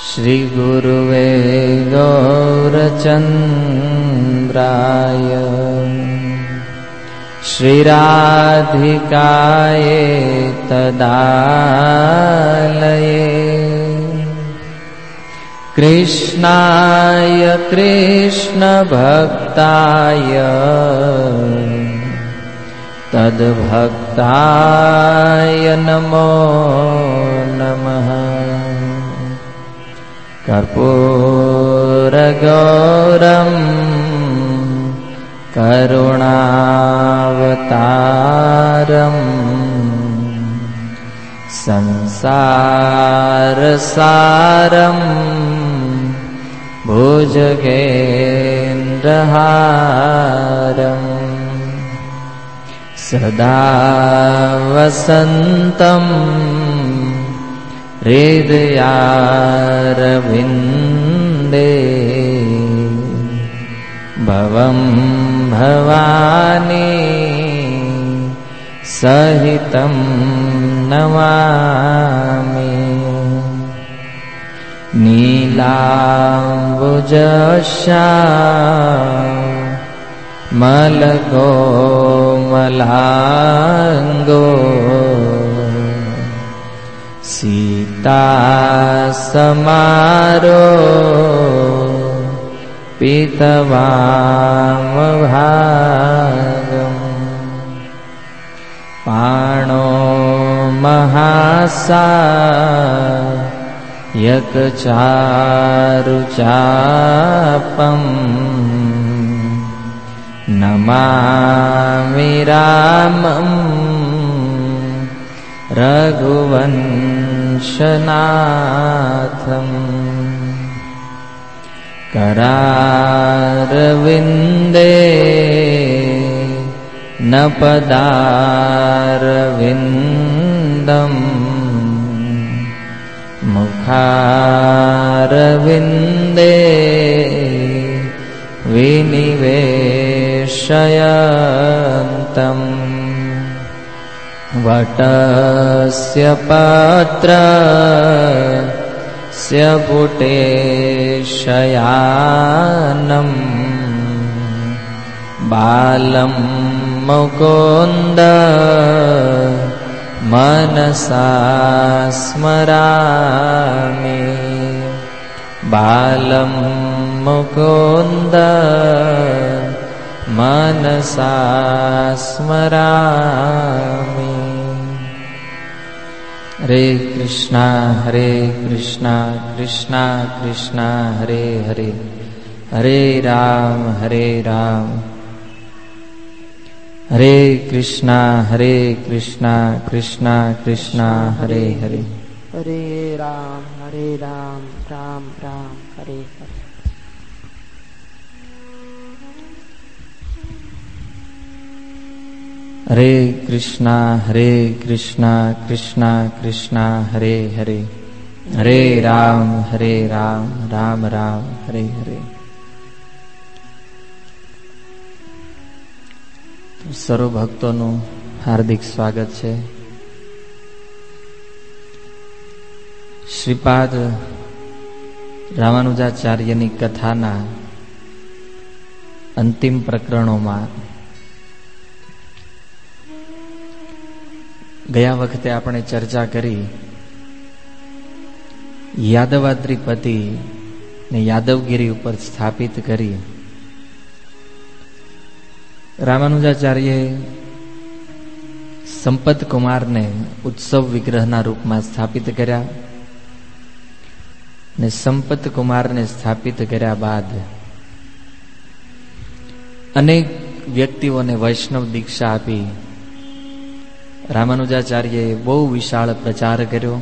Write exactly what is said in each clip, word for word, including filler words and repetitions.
श्री गुरुवे गौरचन्द्राय श्रीराधिकाये तदालये कृष्णाय कृष्णभक्ताय तद्भक्ताय नमो नमः। कर्पूरगौरं करुणावतारं संसारसारं भुजगेन्द्रहारं सदा वसन्तं हृदयारविन्दे भवं भवानी सहितं नमामि। नीलाम्बुजश्यामलकोमलाङ्गो सीता समारो पीतवामभागम् पाणो महासायकचारुचापम् नमामि रामम् रघुवंशनाथम्। करारविन्दे न पदारविन्दम् मुखारविन्दे विनिवेशयन्तम्। वटस्य पत्रस्य पुटेशयानम् बालं मुकुन्द मनसा स्मरामि। बालं मुकुन्द मनसा स्मरामि। हरे कृष्णा हरे कृष्णा कृष्णा कृष्णा हरे हरे हरे राम हरे राम हरे कृष्णा हरे कृष्णा कृष्णा कृष्णा हरे हरे हरे राम हरे राम राम राम हरे हरे। हरे कृष्णा हरे कृष्णा कृष्णा कृष्णा हरे हरे हरे राम हरे राम राम राम हरे हरे। सर्व भक्तों हार्दिक स्वागत है। श्रीपाद रामानुजाचार्यनी कथाना अंतिम प्रकरणों गया वखते आपणे चर्चा करी यादवाद्रिपति ने यादवगिरी पर स्थापित करी। रामानुजाचार्य संपत कुमार ने उत्सव विग्रहना रूप में स्थापित कर्या ने संपत कुमार ने स्थापित कर्या बाद अनेक व्यक्तिओं ने वैष्णव दीक्षा आपी। रामानुजाचार्य बहु विशाल प्रचार कर्यो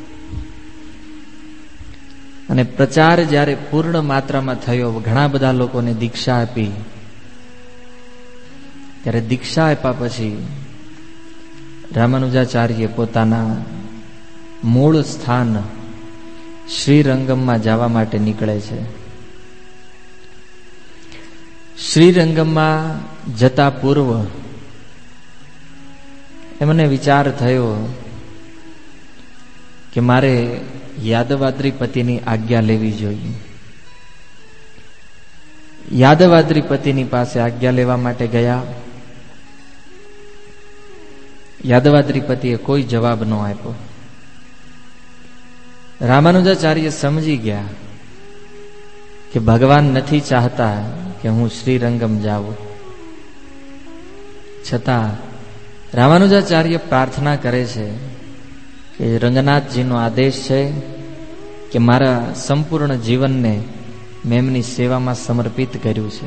अने प्रचार ज्यारे पूर्ण मात्रा में थयो घणा बधा लोकोने दीक्षा आपी त्यारे दीक्षा आप्या पछी रामानुजाचार्य पोताना मूळ स्थान श्रीरंगम में जवा माटे निकळे छे। श्रीरंगम में जता पूर्व एमने विचार थयो कि मारे યાદવાદ્રીપતિની આજ્ઞા લેવી જોઈએ. યાદવાદ્રીપતિની પાસે આજ્ઞા લેવા માટે ગયા. યાદવાદ્રીપતિએ કોઈ જવાબ ન આપ્યો. રામાનુજાચાર્ય સમજી ગયા કે ભગવાન નથી ચાહતા કે હું શ્રીરંગમ જાઉં. છતાં રામાનુજાચાર્ય પ્રાર્થના કરે છે કે રંગનાથજીનો આદેશ છે કે મારા સંપૂર્ણ જીવનને મેં એમની સેવામાં સમર્પિત કર્યું છે.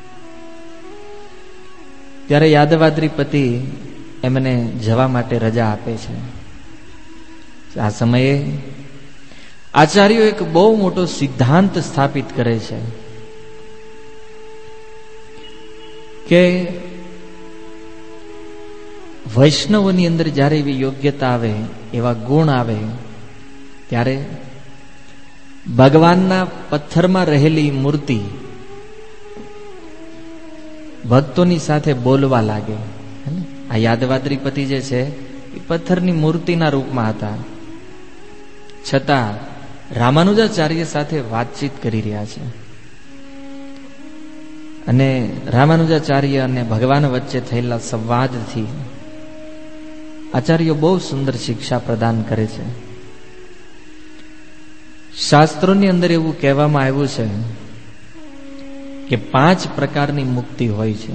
ત્યારે યાદવાદ્રીપતિ એમને જવા માટે રજા આપે છે. આ સમયે આચાર્યો એક બહુ મોટો સિદ્ધાંત સ્થાપિત કરે છે કે વૈષ્ણવોની અંદર જ્યારે એવી યોગ્યતા આવે, એવા ગુણ આવે, ત્યારે ભગવાનના પથ્થરમાં રહેલી મૂર્તિ ભક્તોની સાથે બોલવા લાગે. આ યાદવાદ્રીપતિ જે છે એ પથ્થરની મૂર્તિના રૂપમાં હતા, છતાં રામાનુજાચાર્ય સાથે વાતચીત કરી રહ્યા છે. અને રામાનુજાચાર્ય અને ભગવાન વચ્ચે થયેલા સંવાદથી આચાર્યો બહુ સુંદર શિક્ષા પ્રદાન કરે છે. શાસ્ત્રોની અંદર એવું કહેવામાં આવ્યું છે કે પાંચ પ્રકારની મુક્તિ હોય છે: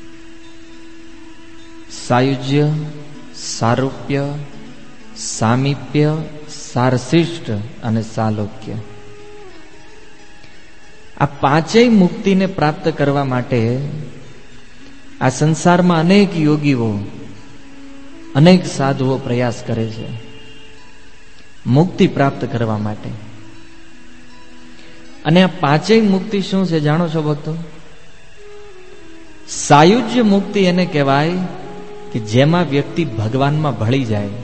સાયુજ્ય, સારૂપ્ય, સામીપ્ય, સારશિષ્ટ અને સાલોક્ય. આ પાંચેય મુક્તિને પ્રાપ્ત કરવા માટે આ સંસારમાં અનેક યોગીઓ, અનેક સાધુઓ પ્રયાસ કરે છે મુક્તિ પ્રાપ્ત કરવા માટે. અને આ પાંચેય મુક્તિ શું છે જાણો છો ભક્તો? સાયુજ્ય મુક્તિ એને કહેવાય કે જેમાં વ્યક્તિ ભગવાનમાં ભળી જાય,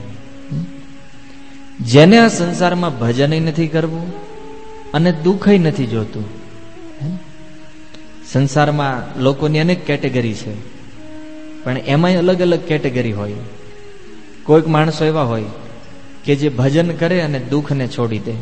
જેને આ સંસારમાં ભજનય નથી કરવું અને દુઃખય નથી જોતું. સંસારમાં લોકોની અનેક કેટેગરી છે, પણ એમાંય અલગ અલગ કેટેગરી હોય. કોઈક માણસો એવા હોય કે જે ભજન કરે અને દુઃખને છોડી દે.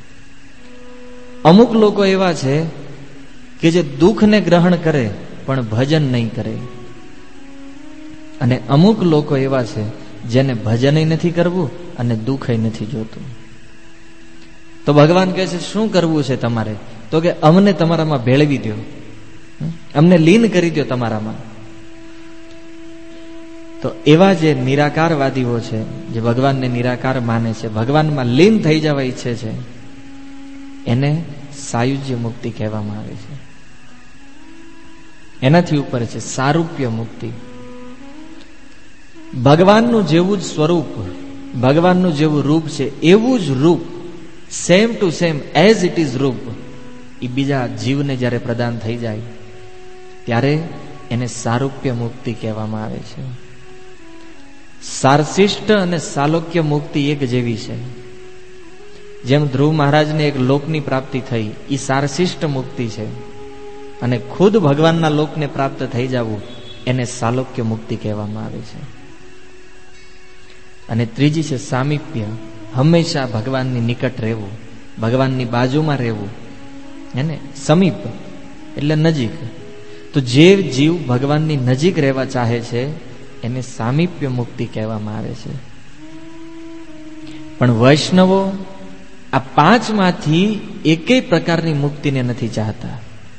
અમુક લોકો એવા છે કે જે દુઃખને ગ્રહણ કરે પણ ભજન નહીં કરે. અને અમુક લોકો એવા છે જેને ભજનય નથી કરવું અને દુઃખય નથી જોતું. તો ભગવાન કહે છે શું કરવું છે તમારે? તો કે અમને તમારામાં ભેળવી દો, અમને લીન કરી દો તમારામાં. તો એવા જે નિરાકારવાદીઓ છે, જે ભગવાનને નિરાકાર માને છે, ભગવાનમાં લીન થઈ જવા ઈચ્છે છે, એને સાયુજ્ય મુક્તિ કહેવામાં આવે છે. એનાથી ઉપર છે સારૂપ્ય મુક્તિ. ભગવાનનું જેવું જ સ્વરૂપ, ભગવાનનું જેવું રૂપ છે એવું જ રૂપ, same to same as it is રૂપ, એ બીજા જીવને જ્યારે પ્રદાન થઈ જાય ત્યારે એને સારૂપ્ય મુક્તિ કહેવામાં આવે છે. સારશિષ્ટ અને સાલોક્ય મુક્તિ એક જેવી છે. જેમ ધ્રુવ મહારાજને એક લોકની પ્રાપ્તિ થઈ, એ સારશિષ્ટ મુક્તિ છે. અને ખુદ ભગવાનના લોકને પ્રાપ્ત થઈ જવું એને સાલોક્ય મુક્તિ કહેવામાં આવે છે. અને ત્રીજી છે સામીપ્ય, હંમેશા ભગવાનની નિકટ રહેવું, ભગવાનની બાજુમાં રહેવું. એને સમીપ એટલે નજીક. તો જે જીવ ભગવાનની નજીક રહેવા ચાહે છે એને સામીપ્ય મુક્તિ કહેવામાં આવે છે. પણ વૈષ્ણવો આ પાંચમાંથી એકેય પ્રકારની મુક્તિને નથી ચાહતા.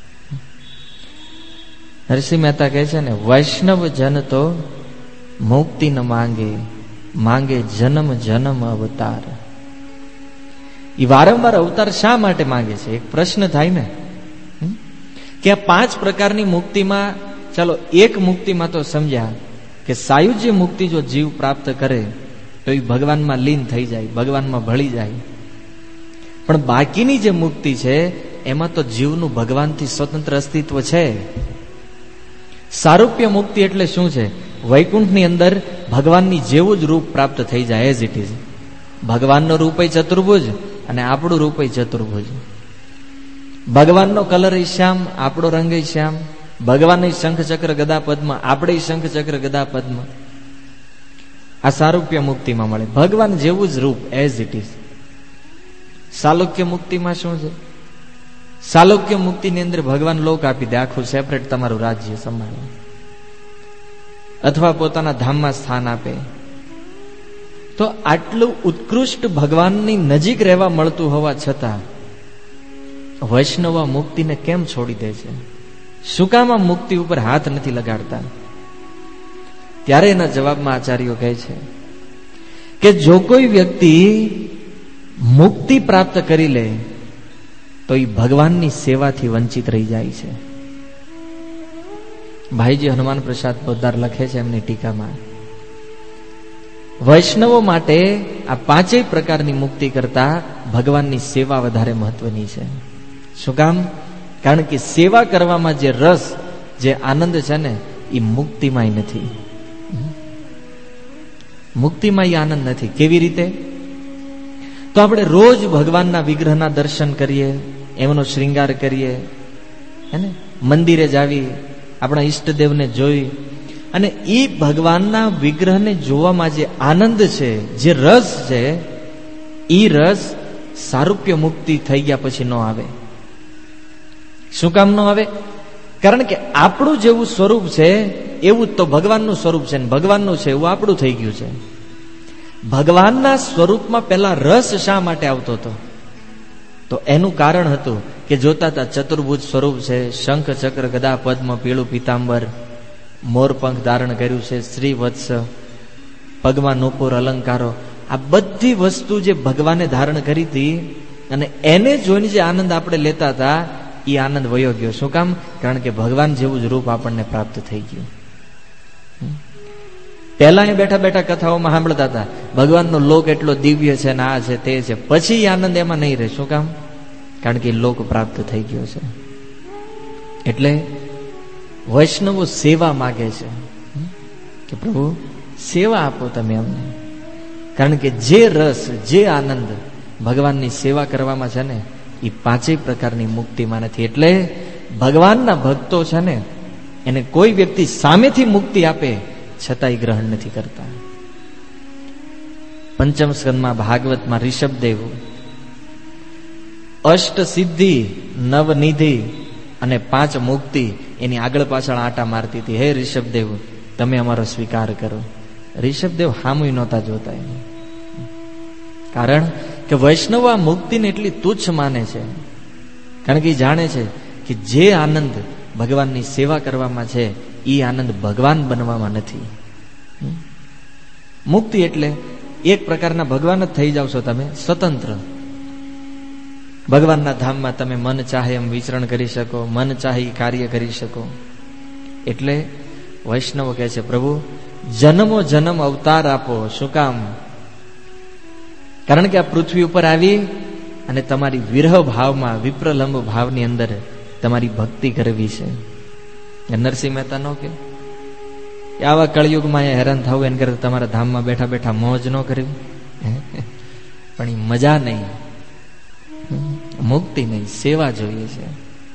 નરસિંહ મહેતા કહે છે ને, વૈષ્ણવ જન તો મુક્તિ ન માંગે, માંગે જન્મ જન્મ અવતાર. એ વારંવાર અવતાર શા માટે માંગે છે? એક પ્રશ્ન થાય ને કે આ પાંચ પ્રકારની મુક્તિમાં, ચાલો એક મુક્તિમાં તો સમજ્યા કે સાયુજ્ય મુક્તિ જો જીવ પ્રાપ્ત કરે તો એ ભગવાનમાં લીન થઈ જાય, ભગવાનમાં ભળી જાય. પણ બાકીની જે મુક્તિ છે એમાં તો જીવનું ભગવાનથી સ્વતંત્ર અસ્તિત્વ છે. સારૂપ્ય મુક્તિ એટલે શું છે? વૈકુંઠની અંદર ભગવાનની જેવું જ રૂપ પ્રાપ્ત થઈ જાય, એઝ ઇટ ઇઝ. ભગવાનનો રૂપ ચતુર્ભુજ અને આપણું રૂપ ચતુર્ભુજ. ભગવાનનો કલર શ્યામ, આપણો રંગ શ્યામ. ભગવાન શંખ ચક્ર ગદા પદ્મ, આપણે શંખ ચક્ર ગદા પદ્મ. આ સારૂપ્ય મુક્તિમાં મળે, ભગવાન જેવું જ રૂપ એઝ ઇટ ઇઝ. સાલોક્ય મુક્તિમાં શું છે? સાલોક્ય મુક્તિની અંદર ભગવાન લોક આપી દે, આખું સેપરેટ તમારું રાજ્ય સંભાળે, અથવા પોતાના ધામમાં સ્થાન આપે. તો આટલું ઉત્કૃષ્ટ ભગવાનની નજીક રહેવા મળતું હોવા છતાં વૈષ્ણવ મુક્તિને કેમ છોડી દે છે? શું કામ આ મુક્તિ ઉપર હાથ નથી લગાડતા? ત્યારે એના જવાબમાં આચાર્યો કહે છે કે જો કોઈ વ્યક્તિ મુક્તિ પ્રાપ્ત કરી લે તો એ ભગવાનની સેવાથી વંચિત રહી જાય છે. ભાઈજી હનુમાન પ્રસાદ પોદ્દાર લખે છે એમની ટીકામાં, વૈષ્ણવો માટે આ પાંચેય પ્રકારની મુક્તિ કરતા ભગવાનની સેવા વધારે મહત્વની છે. શું કામ? કારણ કે સેવા કરવામાં જે રસ, જે આનંદ છે ને, એ મુક્તિમાં નથી. મુક્તિમાં એ આનંદ નથી. કેવી રીતે? તો આપણે રોજ ભગવાનના વિગ્રહના દર્શન કરીએ, એમનો શ્રૃંગાર કરીએ, હેને, મંદિરે જાવી, આપણા ઈષ્ટદેવને જોઈ, અને એ ભગવાનના વિગ્રહને જોવામાં જે આનંદ છે, જે રસ છે, એ રસ સારૂપ્ય મુક્તિ થઈ ગયા પછી ન આવે. શું કામ ન આવે? કારણ કે આપણું જેવું સ્વરૂપ છે એવું તો ભગવાનનું સ્વરૂપ છે, ને ભગવાનનું છે એવું આપણું થઈ ગયું છે. ભગવાનના સ્વરૂપમાં પહેલા રસ શા માટે આવતો હતો? તો એનું કારણ હતું કે જોતા હતા ચતુર્ભુજ સ્વરૂપ છે, શંખ ચક્ર ગદા પદ્મ પીળું પીતાંબર, મોરપંખ ધારણ કર્યું છે, શ્રી વત્સ, પગમાં નૂપુર અલંકારો, આ બધી વસ્તુ જે ભગવાને ધારણ કરી હતી, અને એને જોઈને જે આનંદ આપણે લેતા હતા એ આનંદ વયો ગયો. શું કામ? કારણ કે ભગવાન જેવું જ રૂપ આપણને પ્રાપ્ત થઈ ગયું. પહેલા એ બેઠા બેઠા કથાઓમાં સાંભળતા હતા ભગવાનનો લોક એટલો દિવ્ય છે ને આ છે તે છે, પછી આનંદ એમાં નહીં રહે. શું કામ? કારણ કે લોક પ્રાપ્ત થઈ ગયો છે. એટલે વૈષ્ણવો સેવા માગે છે કે પ્રભુ સેવા આપો તમે અમને, કારણ કે જે રસ, જે આનંદ ભગવાનની સેવા કરવામાં છે ને, એ પાંચેય પ્રકારની મુક્તિમાં નથી. એટલે ભગવાનના ભક્તો છે ને, એને કોઈ વ્યક્તિ સામેથી મુક્તિ આપે છતાંય ગ્રહણ નથી કરતા. પંચમ સ્કંદમાં ભાગવતમાં ઋષભદેવ અષ્ટ સિદ્ધિ, નવનિધિ અને પાંચ મુક્તિ એની આગળ પાછળ આટા મારતી હતી. હે ઋષભદેવ, તમે અમારો સ્વીકાર કરો. ઋષભદેવ હામુય નહોતા જોતા એને. કારણ કે વૈષ્ણવ આ મુક્તિને એટલી તુચ્છ માને છે, કારણ કે એ જાણે છે કે જે આનંદ ભગવાનની સેવા કરવામાં છે એ આનંદ ભગવાન બનવામાં નથી. મુક્તિ એટલે એક પ્રકારના ભગવાન જ થઈ જાવ છો તમે, સ્વતંત્ર. ભગવાનના ધામમાં તમે મન ચાહે એમ વિચરણ કરી શકો, મન ચાહે એ કાર્ય કરી શકો. એટલે વૈષ્ણવ કહે છે પ્રભુ જન્મો જન્મ અવતાર આપો. શું કામ? કારણ કે આ પૃથ્વી ઉપર આવી અને તમારી વિરહ ભાવમાં, વિપ્રલંબ ભાવની અંદર તમારી ભક્તિ કરવી છે. નરસિંહ મહેતા નો કે આવા કળયુગમાં અહીંયા હેરાન થવું એને કરતા તમારા ધામમાં બેઠા બેઠા મોજ ન કરવી. પણ એ મજા નહીં, મુક્તિ નહીં, સેવા જોઈએ છે.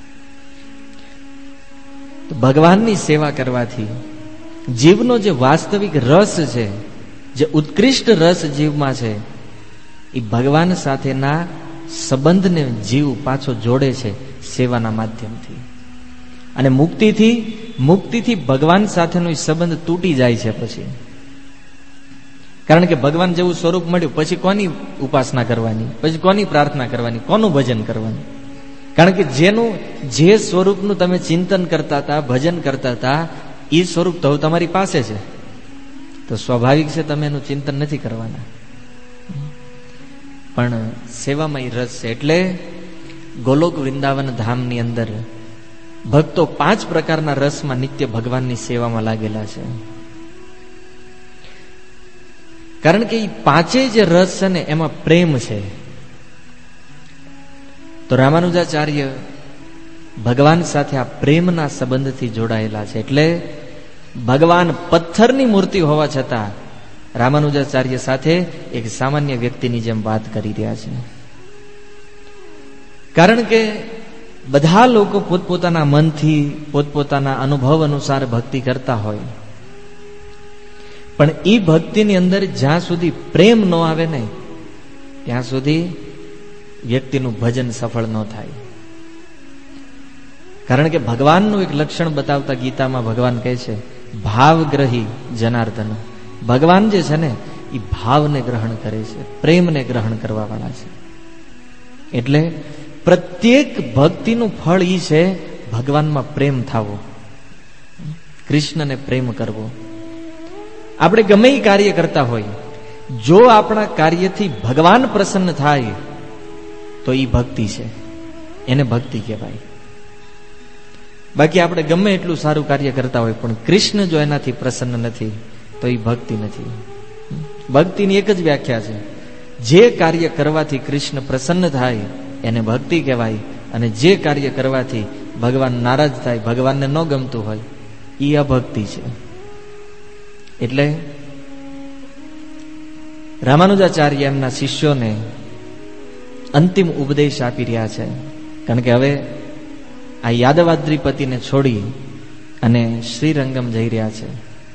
તો ભગવાનની સેવા કરવાથી જીવનો જે વાસ્તવિક રસ છે, જે ઉત્કૃષ્ટ રસ જીવમાં છે, એ ભગવાન સાથેના સંબંધને જીવ પાછો જોડે છે સેવાના માધ્યમથી. અને મુક્તિથી મુક્તિથી ભગવાન સાથેનો સંબંધ તૂટી જાય છે પછી. કારણ કે ભગવાન જેવું સ્વરૂપ મળ્યું પછી કોની ઉપાસના કરવાની, પછી કોની પ્રાર્થના કરવાની, કોનું ભજન કરવાનું? કારણ કે જેનું જે સ્વરૂપનું તમે ચિંતન કરતા હતા, ભજન કરતા હતા, એ સ્વરૂપ તો તમારી પાસે છે, તો સ્વાભાવિક છે તમે એનું ચિંતન નથી કરવાના. પણ સેવામાં એ રસ છે. એટલે ગોલોક વૃંદાવન ધામની અંદર ભક્તો પાંચ પ્રકારના રસમાં નિત્ય ભગવાનની સેવામાં લાગેલા છે. કારણ કે એ પાંચેય જે રસ છે ને એમાં પ્રેમ છે. તો રામાનુજાચાર્ય ભગવાન સાથે આ પ્રેમના સંબંધથી જોડાયેલા છે. એટલે ભગવાન પથ્થરની મૂર્તિ હોવા છતાં રામાનુજાચાર્ય સાથે એક સામાન્ય વ્યક્તિની જેમ વાત કરી રહ્યા છે. કારણ કે બધા લોકો પોતપોતાના મનથી, પોતપોતાના અનુભવ અનુસાર ભક્તિ કરતા હોય, પણ એ ભક્તિની અંદર જ્યાં સુધી પ્રેમ ન આવે ને ત્યાં સુધી વ્યક્તિનું ભજન સફળ ન થાય. કારણ કે ભગવાનનું એક લક્ષણ બતાવતા ગીતામાં ભગવાન કહે છે, ભાવગ્રહી જનાર્દન. ભગવાન જે છે ને એ ભાવને ગ્રહણ કરે છે, પ્રેમને ગ્રહણ કરવા વાળા છે. એટલે પ્રત્યેક ભક્તિનું ફળ ઈ છે ભગવાનમાં પ્રેમ થવો, કૃષ્ણને પ્રેમ કરવો. આપણે ગમે એ કાર્ય કરતા હોય, જો આપણા કાર્યથી ભગવાન પ્રસન્ન થાય તો એ ભક્તિ છે, એને ભક્તિ કહેવાય. બાકી આપણે ગમે એટલું સારું કાર્ય કરતા હોય પણ કૃષ્ણ જો એનાથી પ્રસન્ન નથી તો એ ભક્તિ નથી. ભક્તિની એક જ વ્યાખ્યા છે, જે કાર્ય કરવાથી કૃષ્ણ પ્રસન્ન થાય એને ભક્તિ કહેવાય, અને જે કાર્ય કરવાથી ભગવાન નારાજ થાય, ભગવાનને ન ગમતું હોય, એ અભક્તિ છે. એટલે રામાનુજાચાર્ય એમના શિષ્યોને અંતિમ ઉપદેશ આપી રહ્યા છે. કારણ કે હવે આ યાદવાદ્રીપતિને છોડી અને શ્રીરંગમ જઈ રહ્યા છે.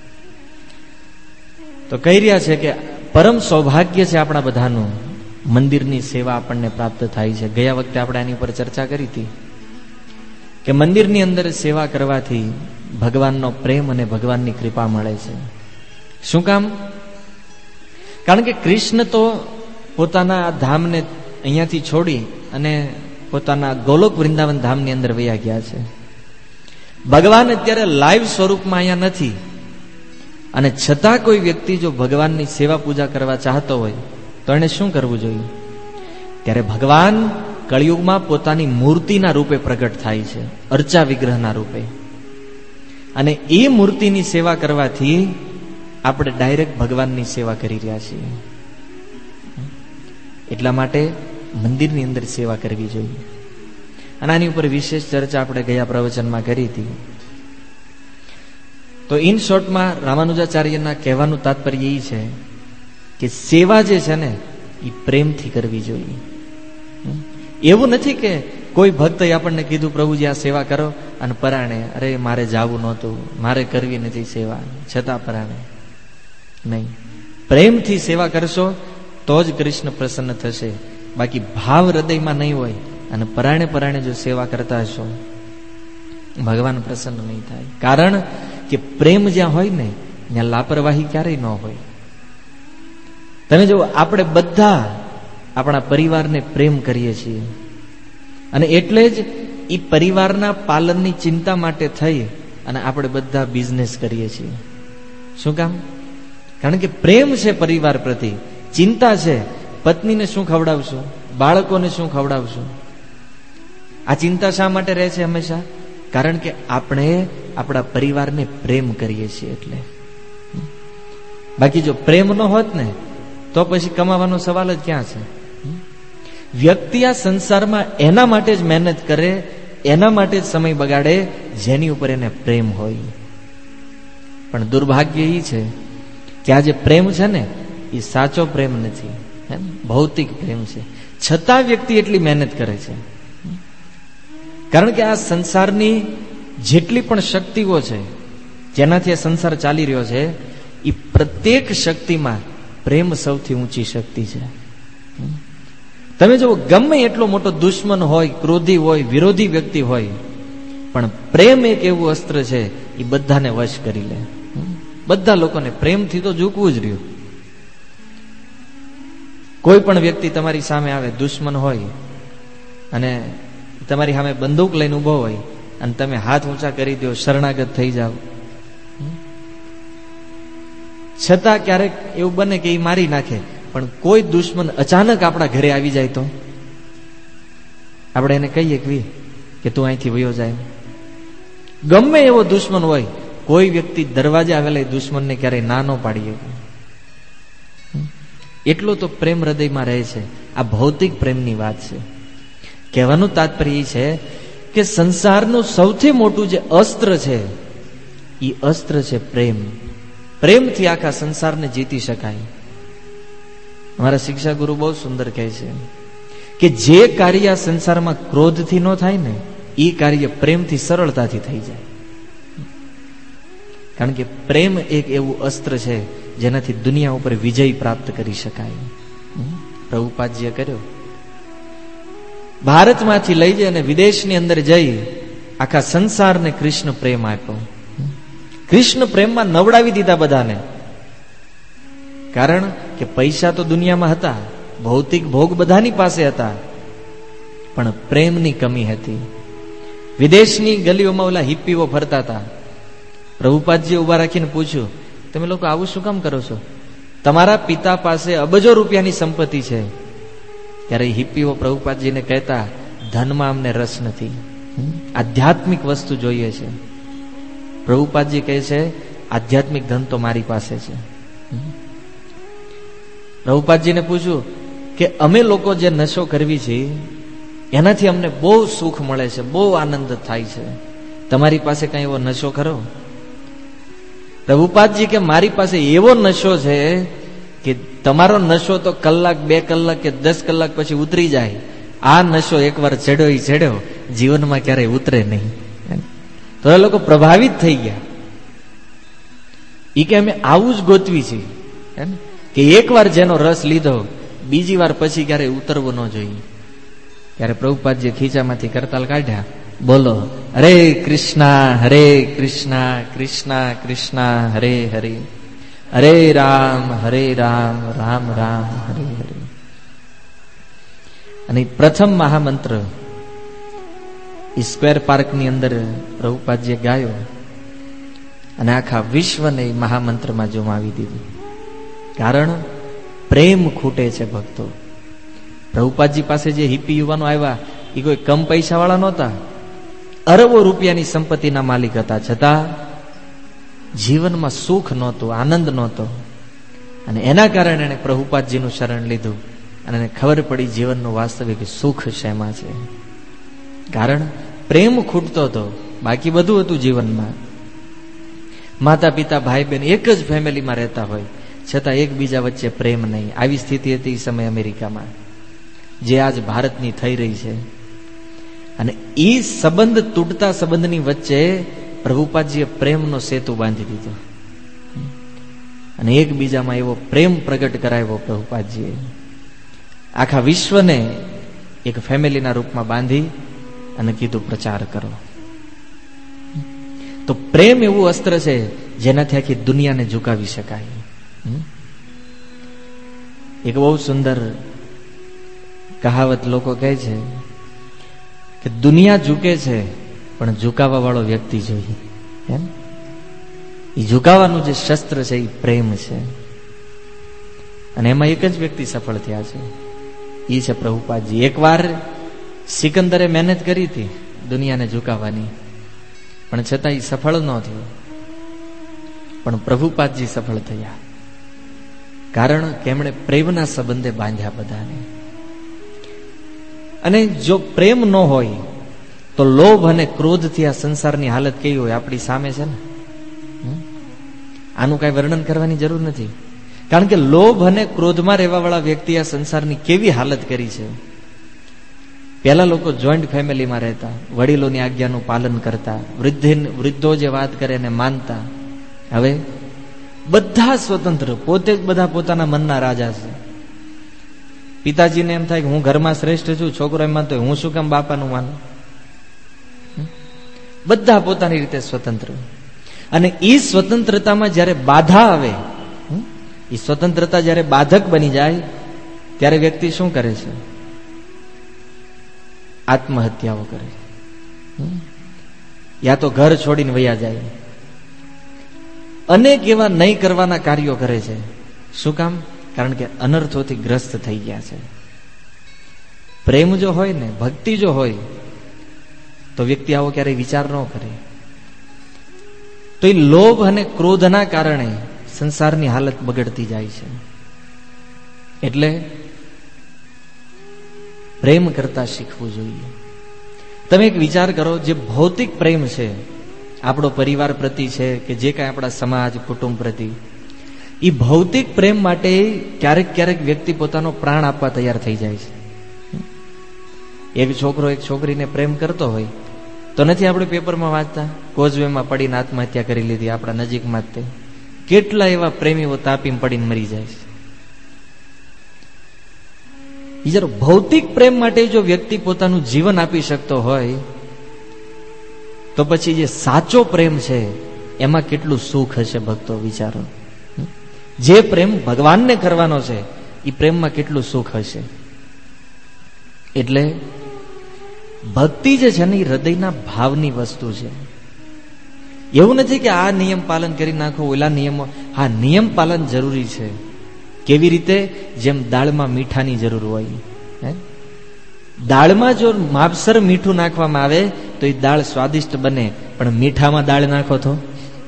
તો કહી રહ્યા છે કે પરમ સૌભાગ્ય છે આપણા બધાનું, મંદિરની સેવા આપણને પ્રાપ્ત થાય છે. ગયા વખતે આપણે આની ઉપર ચર્ચા કરી હતી કે મંદિરની અંદર સેવા કરવાથી ભગવાનનો પ્રેમ અને ભગવાનની કૃપા મળે છે. શું કામ? કારણ કે કૃષ્ણ તો પોતાના ધામને અહીંયાથી છોડી અને પોતાના ગોલોક વૃંદાવન ધામની અંદર વયા ગયા છે. ભગવાન અત્યારે લાઈવ સ્વરૂપમાં અહીંયા નથી, અને છતાં કોઈ વ્યક્તિ જો ભગવાનની સેવા પૂજા કરવા ચાહતો હોય તો એને શું કરવું જોઈએ? ત્યારે ભગવાન કળિયુગમાં પોતાની મૂર્તિના રૂપે પ્રગટ થાય છે, અર્ચા વિગ્રહના રૂપે. અને એ મૂર્તિની સેવા કરવાથી આપણે ડાયરેક્ટ ભગવાનની સેવા કરી રહ્યા છીએ. એટલા માટે મંદિરની અંદર સેવા કરવી જોઈએ. અને આની ઉપર વિશેષ ચર્ચા આપણે ગયા પ્રવચનમાં કરી હતી. તો ઇન શોર્ટમાં રામાનુજાચાર્યના કહેવાનું તાત્પર્ય એ છે કે સેવા જે છે ને એ પ્રેમથી કરવી જોઈએ. એવું નથી કે કોઈ ભક્તએ આપણને કીધું પ્રભુજી આ સેવા કરો, અને પરાણે અરે મારે જાવું નહોતું, મારે કરવી નથી સેવા, છતાં પરાણે નહીં. પ્રેમથી સેવા કરશો તો જ કૃષ્ણ પ્રસન્ન થશે. બાકી ભાવ હૃદયમાં નહીં હોય અને પરાણે પરાણે જો સેવા કરતા હશો, ભગવાન પ્રસન્ન નહીં થાય. કારણ કે પ્રેમ જ્યાં હોય ને ત્યાં લાપરવાહી ક્યારેય ન હોય. તમે જો, આપણે બધા આપણા પરિવારને પ્રેમ કરીએ છીએ, અને એટલે જ એ પરિવારના પાલનની ચિંતા માટે થઈ અને આપણે બધા બિઝનેસ કરીએ છીએ. શું કામ? કારણ કે પ્રેમ છે પરિવાર પ્રતિ, ચિંતા છે પત્નીને શું ખવડાવશું, બાળકોને શું ખવડાવશું. આ ચિંતા શા માટે રહે છે હંમેશા? કારણ કે આપણે આપણા પરિવારને પ્રેમ કરીએ છીએ એટલે. બાકી જો પ્રેમ ન હોત ને તો પછી કમાવાનો સવાલ જ ક્યાં છે? વ્યક્તિ આ સંસારમાં એના માટે જ મહેનત કરે, એના માટે જ સમય બગાડે જેની ઉપર એને પ્રેમ હોય. પણ દુર્ભાગ્ય એ છે કે આ જે પ્રેમ છે ને એ સાચો પ્રેમ નથી, ભૌતિક પ્રેમ છે. છતાં વ્યક્તિ એટલી મહેનત કરે છે. કારણ કે આ સંસારની જેટલી પણ શક્તિઓ છે જેનાથી આ સંસાર ચાલી રહ્યો છે, એ પ્રત્યેક શક્તિમાં પ્રેમ સૌથી ઊંચી શક્તિ છે. તમે જો, ગમે એટલો મોટો દુશ્મન હોય, ક્રોધી હોય, વિરોધી વ્યક્તિ હોય, પણ પ્રેમ એક એવું અસ્ત્ર છે એ બધાને વશ કરી લે. બધા લોકોને પ્રેમથી તો ઝૂકવું જ રહ્યું. કોઈ પણ વ્યક્તિ તમારી સામે આવે, દુશ્મન હોય, અને તમારી સામે બંદૂક લઈને ઉભો હોય અને તમે હાથ ઊંચા કરી દો, શરણાગત થઈ જાઓ, છતાં ક્યારેક એવું બને કે એ મારી નાખે, પણ કોઈ દુશ્મન અચાનક આપણા ઘરે આવી જાય તો આપણે એને કહીએ કે તું અહીંથી વયો જાય. ગમે એવો દુશ્મન હોય, કોઈ વ્યક્તિ દરવાજે આવેલા દુશ્મનને ક્યારેય ના ન પાડીએ. એટલો તો પ્રેમ હૃદયમાં રહે છે. આ ભૌતિક પ્રેમની વાત છે. કહેવાનું તાત્પર્ય એ છે કે સંસારનું સૌથી મોટું જે અસ્ત્ર છે એ અસ્ત્ર છે પ્રેમ. પ્રેમથી આખા સંસારને જીતી શકાય. અમારા શિક્ષા ગુરુ બહુ સુંદર કહે છે કે જે કાર્ય આ સંસારમાં ક્રોધથી ન થાય ને એ કાર્ય પ્રેમથી સરળતાથી થઈ જાય. કારણ કે પ્રેમ એક એવું અસ્ત્ર છે જેનાથી દુનિયા ઉપર વિજય પ્રાપ્ત કરી શકાય. પ્રભુપાદજીએ કર્યો ભારતમાંથી લઈ જઈ અને વિદેશની અંદર જઈ આખા સંસારને કૃષ્ણ પ્રેમ આપ્યો. કૃષ્ણ પ્રેમમાં નવડાવી દીધા બધાને. કારણ કે પૈસા તો દુનિયામાં હતા, ભૌતિક ભોગ બધાની પાસે હતા, પણ પ્રેમની કમી હતી. વિદેશની ગલીઓમાં ઓલા હિપ્પીઓ ફરતા હતા. પ્રભુપાદજી ઉભા રાખીને પૂછ્યું, તમે લોકો આવું શું કામ કરો છો? તમારા પિતા પાસે અબજો રૂપિયાની સંપત્તિ છે. ત્યારે હિપ્પીઓ પ્રભુપાદજીને કહેતા, ધનમાં અમને રસ નથી, આધ્યાત્મિક વસ્તુ જોઈએ છે. પ્રભુપાદજી કહે છે, આધ્યાત્મિક ધન તો મારી પાસે છે. પ્રભુપાદજીને પૂછ્યું કે અમે લોકો જે નશો કરવી છે એનાથી અમને બહુ સુખ મળે છે, બહુ આનંદ થાય છે, તમારી પાસે કઈ એવો નશો ખરો? પ્રભુપાદજી કે મારી પાસે એવો નશો છે કે તમારો નશો તો કલાક બે કલાક કે દસ કલાક પછી ઉતરી જાય, આ નશો એકવાર ચડ્યો ઈ ચડ્યો, જીવનમાં ક્યારેય ઉતરે નહીં. તો એ લોકો પ્રભાવિત થઈ ગયા. ઈ કે અમે આવું જ ગોતવી છે કે એકવાર જેનો રસ લીધો બીજી વાર પછી ક્યારેય ઉતરવું ન જોઈએ. ત્યારે પ્રભુપાદજી ખીચામાંથી કરતાલ કાઢ્યા, બોલો હરે કૃષ્ણ હરે કૃષ્ણ કૃષ્ણ કૃષ્ણ હરે હરે, હરે રામ હરે રામ રામ રામ હરે હરે. અને પ્રથમ મહામંત્ર સ્ક્વેર પાર્કની અંદર પ્રભુપાદજીએ ગાયો અને આખા વિશ્વને મહામંત્રમાં જમાવી દીધું. કારણ પ્રેમ ખૂટે છે ભક્તો. પ્રભુપાદજી પાસે જે હિપ્પી યુવાનો આવ્યા એ કોઈ કમ પૈસા વાળા નહોતા, અરબો રૂપિયાની સંપત્તિના માલિક હતા, છતાં જીવનમાં સુખ નહોતું, આનંદ નહોતો. અને એના કારણે એને પ્રભુપાદજીનું શરણ લીધું અને એને ખબર પડી જીવનનું વાસ્તવિક સુખ શેમાં છે. કારણ પ્રેમ ખૂટતો હતો, બાકી બધું હતું જીવનમાં. માતા પિતા ભાઈ બહેન એક જ ફેમિલીમાં રહેતા હોય છતાં એકબીજા વચ્ચે પ્રેમ નહીં. આવી સ્થિતિ હતી એ સમય અમેરિકામાં, જે આજ ભારતની થઈ રહી છે. અને એ સંબંધ તૂટતા સંબંધની વચ્ચે પ્રભુપાદજીએ પ્રેમનો સેતુ બાંધી દીધો અને એકબીજામાં એવો પ્રેમ પ્રગટ કરાવ્યો પ્રભુપાદજીએ. આખા વિશ્વને એક ફેમિલીના રૂપમાં બાંધી અને કીધું પ્રચાર કરો. તો પ્રેમ એવું અસ્ત્ર છે જેનાથી આખી દુનિયાને ઝુકાવી શકાય. એક બહુ સુંદર કહાવત લોકો કહે છે કે દુનિયા ઝૂકે છે પણ ઝુકાવા વાળો વ્યક્તિ જોઈએ. એમ એ ઝુકાવાનું જે શસ્ત્ર છે એ પ્રેમ છે. અને એમાં એક જ વ્યક્તિ સફળ થયા છે, એ છે પ્રભુપાદજી. એકવાર સિકંદરે મહેનત કરી હતી દુનિયાને ઝુકાવવાની, પણ છતાં એ સફળ ન થયો. પણ પ્રભુપાદજી સફળ થયા, કારણ કે એમણે પ્રેમના સંબંધે બાંધ્યા બધાને. અને જો પ્રેમ ન હોય તો લોભ અને ક્રોધથી આ સંસારની હાલત કેવી હોય આપણી સામે છે ને. આનું કઈ વર્ણન કરવાની જરૂર નથી, કારણ કે લોભ અને ક્રોધમાં રહેવા વાળા વ્યક્તિ આ સંસારની કેવી હાલત કરી છે. પહેલા લોકો જોઈન્ટ ફેમિલીમાં રહેતા, વડીલોની આજ્ઞાનું પાલન કરતા, વૃદ્ધ વૃદ્ધો જે વાત કરે એને માનતા. હવે બધા સ્વતંત્ર, પોતે જ બધા પોતાના મનના રાજા છે. પિતાજીને એમ થાય કે હું ઘરમાં શ્રેષ્ઠ છું, છોકરો એમ માનતો હું શું કામ બાપાનું માનું. બધા પોતાની રીતે સ્વતંત્ર. અને એ સ્વતંત્રતામાં જયારે બાધા આવે, એ સ્વતંત્રતા જયારે બાધક બની જાય ત્યારે વ્યક્તિ શું કરે છે? આત્મહત્યાઓ કરે, યા તો ઘર છોડીને વયા જાય. અનેક એવા નહીં કરવાના કાર્યો કરે છે. શું કામ? કારણ કે અનર્થોથી ગ્રસ્ત થઈ ગયા છે. પ્રેમ જો હોય ને, ભક્તિ જો હોય તો વ્યક્તિ આવો ક્યારેય વિચાર ન કરે. તો એ લોભ અને ક્રોધના કારણે સંસારની હાલત બગડતી જાય છે. એટલે પ્રેમ કરતા શીખવું જોઈએ. તમે એક વિચાર કરો, જે ભૌતિક પ્રેમ છે આપણો પરિવાર પ્રતિ છે કે જે કાંઈ આપણા સમાજ કુટુંબ પ્રતિ, એ ભૌતિક પ્રેમ માટે ક્યારેક ક્યારેક વ્યક્તિ પોતાનો પ્રાણ આપવા તૈયાર થઈ જાય છે. એક છોકરો એક છોકરીને પ્રેમ કરતો હોય તો નથી આપણે પેપરમાં વાંચતા, કોઝવેમાં પડીને આત્મહત્યા કરી લીધી આપણા નજીકમાં જ. તે કેટલા એવા પ્રેમીઓ તાપીમાં પડીને મરી જાય છે. એ જરા ભૌતિક પ્રેમ માટે જો વ્યક્તિ પોતાનું જીવન આપી શકતો હોય તો પછી જે સાચો પ્રેમ છે એમાં કેટલું સુખ હશે ભક્તો, વિચારો. જે પ્રેમ ભગવાનને કરવાનો છે એ પ્રેમમાં કેટલું સુખ હશે. એટલે ભક્તિ જે છે ને એ હૃદયના ભાવની વસ્તુ છે. એવું નથી કે આ નિયમ પાલન કરી નાખો, ઓલા નિયમો. હા, નિયમ પાલન જરૂરી છે. કેવી રીતે? જેમ દાળમાં મીઠાની જરૂર હોય. હે, દાળમાં જો માપસર મીઠું નાખવામાં આવે તો એ દાળ સ્વાદિષ્ટ બને, પણ મીઠામાં દાળ નાખો તો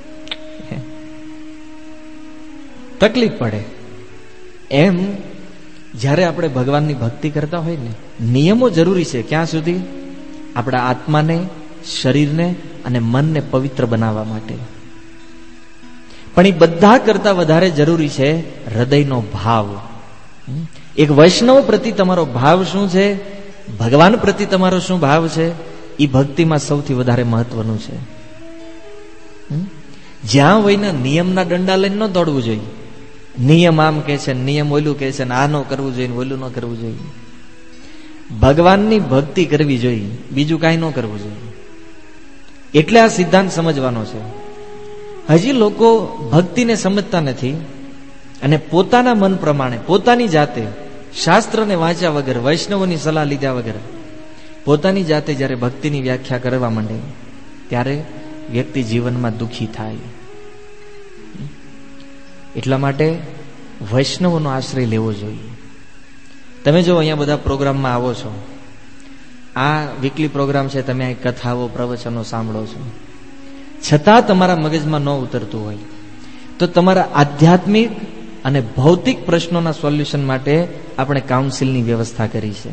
તકલીફ પડે. એમ જ્યારે આપણે ભગવાનની ભક્તિ કરતા હોય ને, નિયમો જરૂરી છે. ક્યાં સુધી? આપણા આત્માને, શરીરને અને મનને પવિત્ર બનાવવા માટે. પણ એ બધા કરતા વધારે જરૂરી છે હૃદયનો ભાવ. એક વૈષ્ણવ પ્રતિ તમારો ભાવ શું છે, ભગવાન પ્રતિ તમારો શું ભાવ છે, એ ભક્તિમાં સૌથી વધારે મહત્વનું છે. જ્યાં હોય ને નિયમના દંડા લઈને ન દોડવું જોઈએ. નિયમ આમ કે છે, નિયમ ઓલું કે છે, આ ન કરવું જોઈએ, ઓલું ન કરવું જોઈએ. ભગવાનની ભક્તિ કરવી જોઈએ, બીજું કાંઈ ન કરવું જોઈએ. એટલે આ સિદ્ધાંત સમજવાનો છે. હજી લોકો ભક્તિને સમજતા નથી અને પોતાના મન પ્રમાણે, પોતાની જાતે, શાસ્ત્રને વાંચ્યા વગર, વૈષ્ણવોની સલાહ લીધા વગર પોતાની જાતે જ્યારે ભક્તિની વ્યાખ્યા કરવા માંડે ત્યારે વ્યક્તિ જીવનમાં દુઃખી થાય. એટલા માટે વૈષ્ણવોનો આશ્રય લેવો જોઈએ. તમે જો અહીંયા બધા પ્રોગ્રામમાં આવો છો, આ વીકલી પ્રોગ્રામ છે, તમે અહીં કથાઓ, પ્રવચનો સાંભળો છો, છતાં તમારા મગજમાં ન ઉતરતું હોય તો તમારા આધ્યાત્મિક અને ભૌતિક પ્રશ્નોના સોલ્યુશન માટે આપણે કાઉન્સિલની વ્યવસ્થા કરી છે.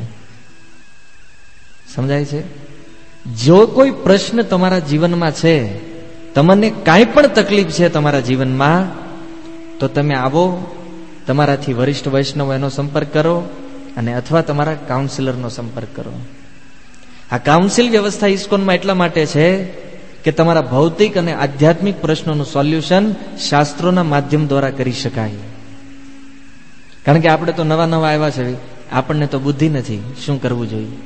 સમજાય છે? જો કોઈ પ્રશ્ન તમારા જીવનમાં છે, તમને કાંઈ પણ તકલીફ છે તમારા જીવનમાં, તો તમે આવો, તમારાથી વરિષ્ઠ વૈષ્ણવ એનો સંપર્ક કરો અને અથવા તમારા કાઉન્સિલરનો સંપર્ક કરો. આ કાઉન્સિલ વ્યવસ્થા ઇસ્કોનમાં એટલા માટે છે કે તમારા ભૌતિક અને આધ્યાત્મિક પ્રશ્નોનું સોલ્યુશન શાસ્ત્રોના માધ્યમ દ્વારા કરી શકાય. કારણ કે આપણે તો નવા નવા આવ્યા છે, આપણને તો બુદ્ધિ નથી શું કરવું જોઈએ.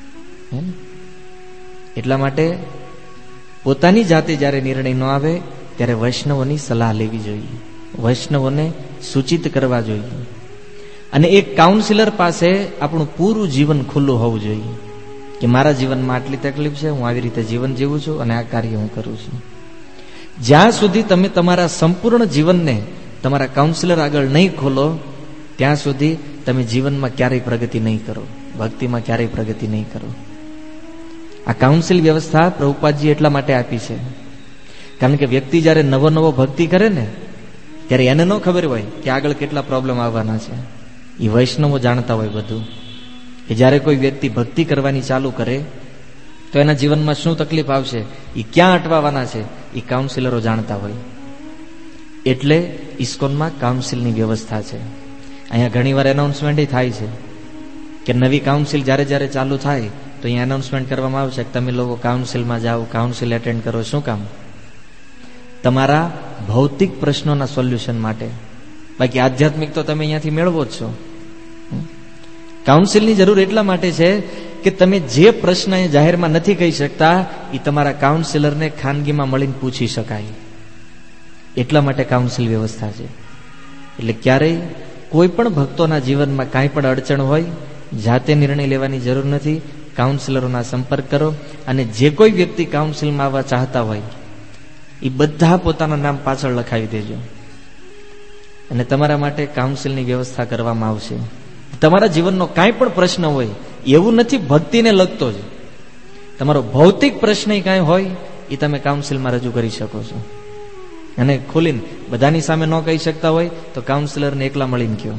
એટલા માટે પોતાની જાતે જ્યારે નિર્ણય ન આવે ત્યારે વૈષ્ણવોની સલાહ લેવી જોઈએ, વૈષ્ણવોને સૂચિત કરવા જોઈએ. અને એક કાઉન્સિલર પાસે આપણું પૂરું જીવન ખુલ્લું હોવું જોઈએ કે મારા જીવનમાં આટલી તકલીફ છે, હું આવી રીતે જીવન જીવું છું અને આ કાર્ય હું કરું છું. જ્યાં સુધી તમે તમારા સંપૂર્ણ જીવનને તમારા કાઉન્સિલર આગળ નહીં ખોલો ત્યાં સુધી તમે જીવનમાં ક્યારેય પ્રગતિ નહીં કરો, ભક્તિમાં ક્યારેય પ્રગતિ નહીં કરો. આ કાઉન્સિલ વ્યવસ્થા પ્રભુપાદજી એટલા માટે આપી છે કારણ કે વ્યક્તિ જ્યારે નવો નવો ભક્તિ કરે ને ત્યારે એને ન ખબર હોય કે આગળ કેટલા પ્રોબ્લેમ આવવાના છે. એ વૈષ્ણવો જાણતા હોય બધું, કે જ્યારે કોઈ વ્યક્તિ ભક્તિ કરવાની ચાલુ કરે તો એના જીવનમાં શું તકલીફ આવશે, એ ક્યાં અટવાવાના છે, એ કાઉન્સિલરો જાણતા હોય. એટલે ઇસ્કોનમાં કાઉન્સિલની વ્યવસ્થા છે. અહીંયા ઘણીવાર એનાઉન્સમેન્ટ થાય છે કે નવી કાઉન્સિલ જ્યારે જ્યારે ચાલુ થાય તો અહીંયા એનાઉન્સમેન્ટ કરવામાં આવશે કે તમે લોકો કાઉન્સિલમાં જાઓ, કાઉન્સિલ એટેન્ડ કરો. શું કામ? તમારા ભૌતિક પ્રશ્નોના સોલ્યુશન માટે. બાકી આધ્યાત્મિક તો તમે અહીંયાથી મેળવો જ છો. કાઉન્સિલની જરૂર એટલા માટે છે કે તમે જે પ્રશ્ન એ જાહેરમાં નથી કહી શકતા એ તમારા કાઉન્સિલરને ખાનગીમાં મળીને પૂછી શકાય. એટલા માટે કાઉન્સિલ વ્યવસ્થા છે. એટલે ક્યારેય કોઈ પણ ભક્તોના જીવનમાં કાંઈ પણ અડચણ હોય જાતે નિર્ણય લેવાની જરૂર નથી, કાઉન્સિલરોના સંપર્ક કરો. અને જે કોઈ વ્યક્તિ કાઉન્સિલમાં આવવા ચાહતા હોય એ બધા પોતાના નામ પાછળ લખાવી દેજો અને તમારા માટે કાઉન્સિલની વ્યવસ્થા કરવામાં આવશે. તમારા જીવનનો કાંઈ પણ પ્રશ્ન હોય, એવું નથી ભક્તિને લગતો જ, તમારો ભૌતિક પ્રશ્ન કાંઈ હોય એ તમે કાઉન્સિલમાં રજૂ કરી શકો છો. અને ખોલીને બધાની સામે ન કહી શકતા હોય તો કાઉન્સિલરને એકલા મળીને કહો.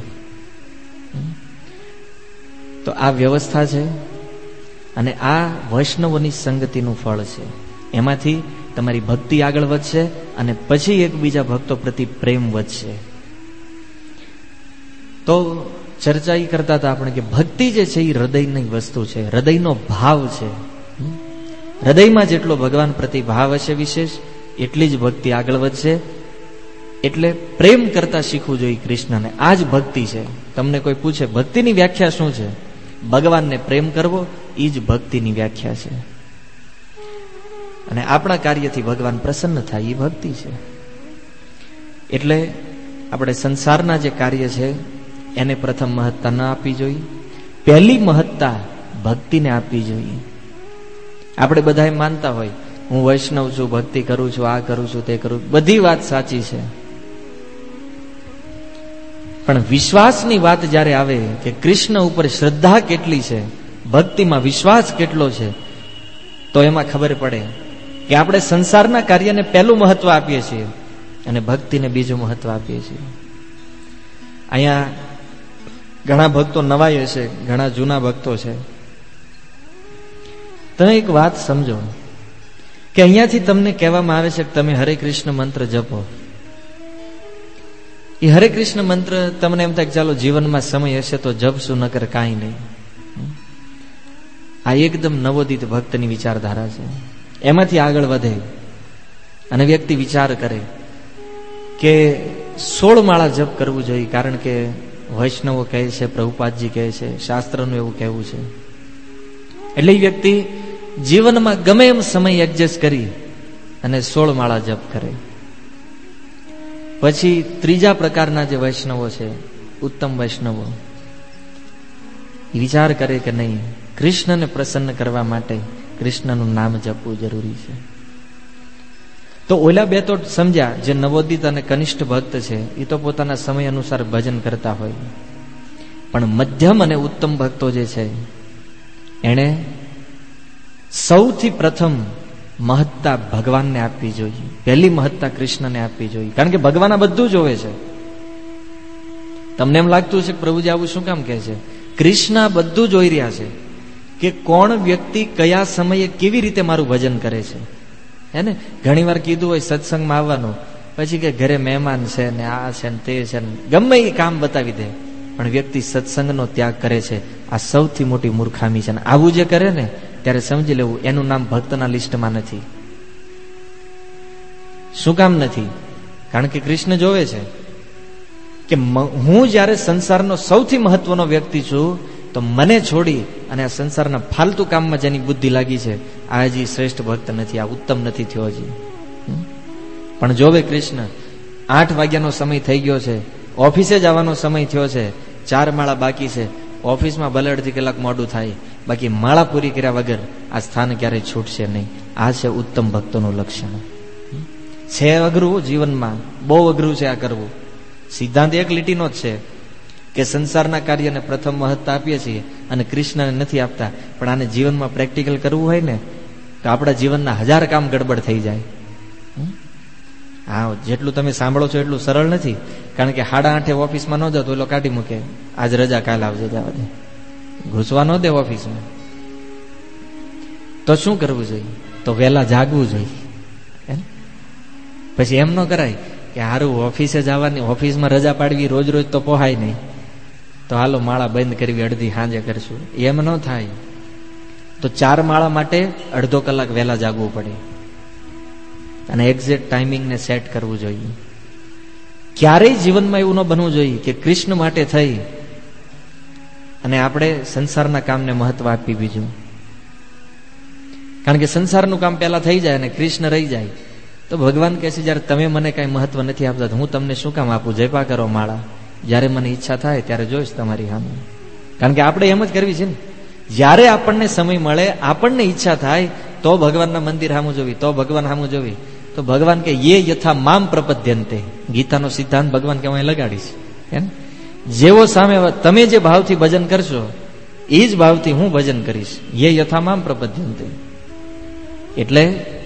તો આ વ્યવસ્થા છે અને આ વૈષ્ણવોની સંગતિનું ફળ છે. એમાંથી તમારી ભક્તિ આગળ વધશે અને પછી એકબીજા ભક્તો પ્રતિ પ્રેમ વધશે. તો ચર્ચા એ કરતા હતા આપણે કે ભક્તિ જે છે એ હૃદયની વસ્તુ છે, હૃદયનો ભાવ છે. હૃદયમાં જેટલો ભગવાન પ્રતિ ભાવ હશે વિશેષ, એટલી જ ભક્તિ આગળ વધશે. એટલે પ્રેમ કરતા શીખવું જોઈએ કૃષ્ણને. આ જ ભક્તિ છે. તમને કોઈ પૂછે ભક્તિની વ્યાખ્યા શું છે, ભગવાનને પ્રેમ કરવો એ જ ભક્તિની વ્યાખ્યા છે. અને આપણા કાર્યથી ભગવાન પ્રસન્ન થાય એ ભક્તિ છે. એટલે આપણે સંસારના જે કાર્ય છે એને પ્રથમ મહત્તા ન આપવી જોઈએ. પહેલી મહત્તા ભક્તિને આપવી જોઈએ. આપણે બધા માનતા હોય હું વૈષ્ણવ છું, ભક્તિ કરું છું, આ કરું છું, તે કરું, બધી વાત સાચી છે. પણ વિશ્વાસની વાત જ્યારે આવે કે કૃષ્ણ ઉપર શ્રદ્ધા કેટલી છે, ભક્તિમાં વિશ્વાસ કેટલો છે, તો એમાં ખબર પડે કે આપણે સંસારના કાર્યને પહેલું મહત્વ આપીએ છીએ અને ભક્તિને બીજું મહત્વ આપીએ છીએ. અહીંયા ઘણા ભક્તો નવાય છે, ઘણા જૂના ભક્તો છે. તમે એક વાત સમજો કે અહીંયાથી તમને કહેવામાં આવે છે કે તમે હરે કૃષ્ણ મંત્ર જપો. એ હરે કૃષ્ણ મંત્ર તમને એમ થાય કે ચાલો જીવનમાં સમય હશે તો જપશું, નકર કાંઈ નહીં. આ એકદમ નવોદિત ભક્તની વિચારધારા છે. એમાંથી આગળ વધે અને વ્યક્તિ વિચાર કરે કે સોળ માળા જપ કરવું જોઈએ, કારણ કે વૈષ્ણવો કહે છે, પ્રભુપાદજી કહે છે, શાસ્ત્રનું એવું કહેવું છે. એટલે એ વ્યક્તિ જીવનમાં ગમે એમ સમય એડજસ્ટ કરી અને સોળ માળા જપ કરે. પછી ત્રીજા પ્રકારના જે વૈષ્ણવો છે, ઉત્તમ વૈષ્ણવો, એ વિચાર કરે કે નહીં, કૃષ્ણને પ્રસન્ન કરવા માટે કૃષ્ણનું નામ જપવું જરૂરી છે. તો ઓલા બે તો સમજ્યા, જે નવોદિત અને કનિષ્ઠ ભક્ત છે એ તો પોતાના સમય અનુસાર ભજન કરતા હોય. પણ મધ્યમ અને ઉત્તમ ભક્તો જે છે એણે સૌથી પ્રથમ મહત્તા ભગવાનને આપવી જોઈએ. પહેલી મહત્તા કૃષ્ણને આપવી જોઈએ, કારણ કે ભગવાન આ બધું જોવે છે. તમને એમ લાગતું છે કે પ્રભુજી આવું શું કામ કહે છે? કૃષ્ણ આ બધું જોઈ રહ્યા છે કે કોણ વ્યક્તિ કયા સમયે કેવી રીતે મારું ભજન કરે છે. હે ને, ઘણી વાર કીધું હોય સત્સંગમાં આવવાનું, પછી કે ઘરે મહેમાન છે ને આ છે ને તે છે ને ગમે એ કામ બતાવી દે, પણ વ્યક્તિ સત્સંગનો ત્યાગ કરે છે. આ સૌથી મોટી મૂર્ખામી છે. આવું જે કરે ને ત્યારે સમજી લેવું એનું નામ ભક્તના લિસ્ટમાં નથી. શું કામ નથી? કારણ કે કૃષ્ણ જોવે છે કે હું જ્યારે સંસારનો સૌથી મહત્વનો વ્યક્તિ છું, તો મને છોડી અને આ સંસારના ફાલતુ કામમાં જેની બુદ્ધિ લાગી છે, આ હજી શ્રેષ્ઠ ભક્ત નથી, આ ઉત્તમ નથી થયો હજી. પણ જોવે કૃષ્ણ, આઠ વાગ્યાનો સમય થઈ ગયો છે, ઓફિસે જવાનો સમય થયો છે, ચાર માળા બાકી છે, ઓફિસમાં ભલે અડધી કલાક મોડું થાય, બાકી માળા પૂરી કર્યા વગર આ સ્થાન ક્યારેય છૂટશે નહીં. આ છે ઉત્તમ ભક્તોનું લક્ષણ. છે અઘરું જીવનમાં, બહુ અઘરું છે આ કરવું. સિદ્ધાંત એક લીટીનો જ છે કે સંસારના કાર્યને પ્રથમ મહત્તા આપીએ છીએ અને કૃષ્ણને નથી આપતા. પણ આને જીવનમાં પ્રેક્ટિકલ કરવું હોય ને તો આપણા જીવનના હજાર કામ ગડબડ થઈ જાય. હા, જેટલું તમે સાંભળો છો એટલું સરળ નથી. કારણ કે સાડા આઠે ઓફિસમાં ન જાઓ તો એલો કાઢી મૂકે, આજ રજા કાલ આવજે, જવા દે, ઘૂસવા ન દે ઓફિસમાં. તો શું કરવું જોઈએ? તો વહેલા જાગવું જોઈએ. પછી એમ ન કરાય કે હારું ઓફિસે જવાની, ઓફિસમાં રજા પાડવી રોજ રોજ તો પોહાય નહીં, તો હાલો માળા બંધ કરવી અડધી સાંજે કરશું, એમ ન થાય. તો ચાર માળા માટે અડધો કલાક વહેલા જાગવું પડે અને એક્ઝેક્ટ ટાઈમિંગને સેટ કરવું જોઈએ. ક્યારેય જીવનમાં એવું ન બનવું જોઈએ કે કૃષ્ણ માટે થઈ અને આપણે સંસારના કામને મહત્વ આપી બીજું. કારણ કે સંસારનું કામ પહેલા થઈ જાય અને કૃષ્ણ રહી જાય તો ભગવાન કહે છે જયારે તમે મને કઈ મહત્વ નથી આપતા, હું તમને શું કામ આપું? જયપા કરો માળા, જયારે મને ઈચ્છા થાય ત્યારે જોઈશ તમારી સામે. કારણ કે આપણે એમ જ કરવી છે ને, જયારે આપણને સમય મળે, આપણને ઈચ્છા થાય તો ભગવાનના મંદિર સામું જોવી, તો ભગવાન સામું જોવી. તો ભગવાન કે યે યથા મામ પ્રપદ્યંતે, ગીતાનો સિદ્ધાંત ભગવાન કે હું લગાડીશ. એમ જેવો સામે તમે જે ભાવથી ભજન કરશો એ જ ભાવથી હું ભજન કરીશ. યે યથા મામ પ્રપદ્યંતે. એટલે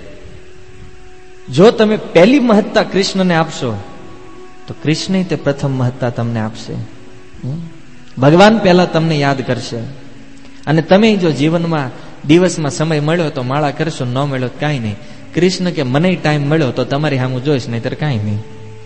જો તમે પહેલી મહત્તા કૃષ્ણને આપશો તો કૃષ્ણ તે પ્રથમ મહત્તા તમને આપશે. ભગવાન પહેલા તમને યાદ કરશે. અને તમે જો જીવનમાં દિવસમાં સમય મળ્યો તો માળા કરશો, ન મળ્યો તો કાંઈ નહીં. કૃષ્ણ કે મને ટાઈમ મળ્યો તો તમારી સામું જોઈશ, નહીતર કાંઈ નહીં.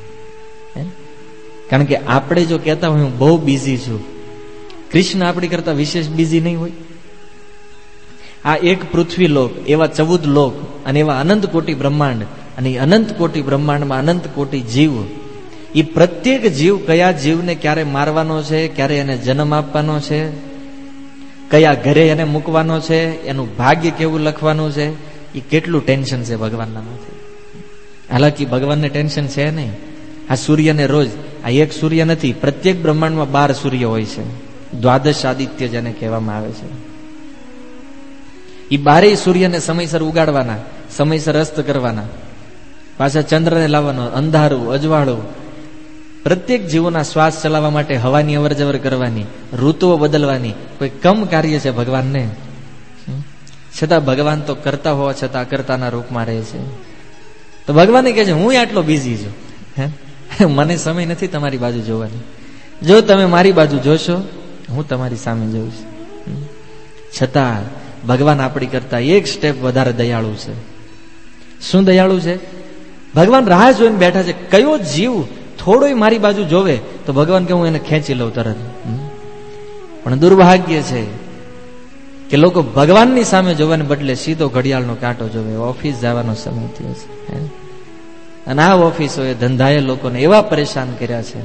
કારણ કે આપણે જો કહેતા હોય હું બહુ બિઝી છું, કૃષ્ણ આપણી કરતા વિશેષ બિઝી નહીં હોય. આ એક પૃથ્વી લોક, એવા ચૌદ લોક અને એવા અનંત કોટી બ્રહ્માંડ, અને અનંત કોટી બ્રહ્માંડમાં અનંત કોટી જીવ, એ પ્રત્યેક જીવ કયા જીવને ક્યારે મારવાનો છે, ક્યારે એને જન્મ આપવાનો છે, કયા ઘરે એને મૂકવાનો છે, એનું ભાગ્ય કેવું લખવાનું છે, એ કેટલું ટેન્શન છે ભગવાનના માથે. હાલાકી ભગવાનને ટેન્શન છે નહીં. આ સૂર્યને રોજ, આ એક સૂર્ય નથી, પ્રત્યેક બ્રહ્માંડમાં બાર સૂર્ય હોય છે. દ્વાદશ આદિત્ય જેને કહેવામાં આવે છે. એ બારેય સૂર્યને સમયસર ઉગાડવાના, સમયસર અસ્ત કરવાના, પાછા ચંદ્રને લાવવાનો, અંધારું અજવાળું. પ્રત્યેક જીવોના શ્વાસ ચલાવવા માટે હવાની અવર જવર કરવાની, ઋતુઓ બદલવાની. કોઈ કમ કાર્ય છે ભગવાનને? છતાં ભગવાન તો કરતા હોવા છતાં અકર્તાના રૂપમાં રહે છે. તો ભગવાને કહે છે હું આટલો બિઝી છું, હે મને સમય નથી તમારી બાજુ જોવાની. જો તમે મારી બાજુ જોશો, હું તમારી સામે જોઈશ. છતાં ભગવાન આપણી કરતા એક સ્ટેપ વધારે દયાળુ છે. શું દયાળુ છે? ભગવાન રાહ જોઈને બેઠા છે, કયો જીવ થોડોય મારી બાજુ જોવે તો ભગવાન કે હું એને ખેંચી લઉં તરત. પણ દુર્ભાગ્ય છે કે લોકો ભગવાનની સામે જોવાને બદલે સીધો ઘડિયાળનો કાંટો જોવે. ઓફિસ જવાનો સમય થયો છે, અને આ ઓફિસોએ ધંધાએ લોકોને એવા પરેશાન કર્યા છે.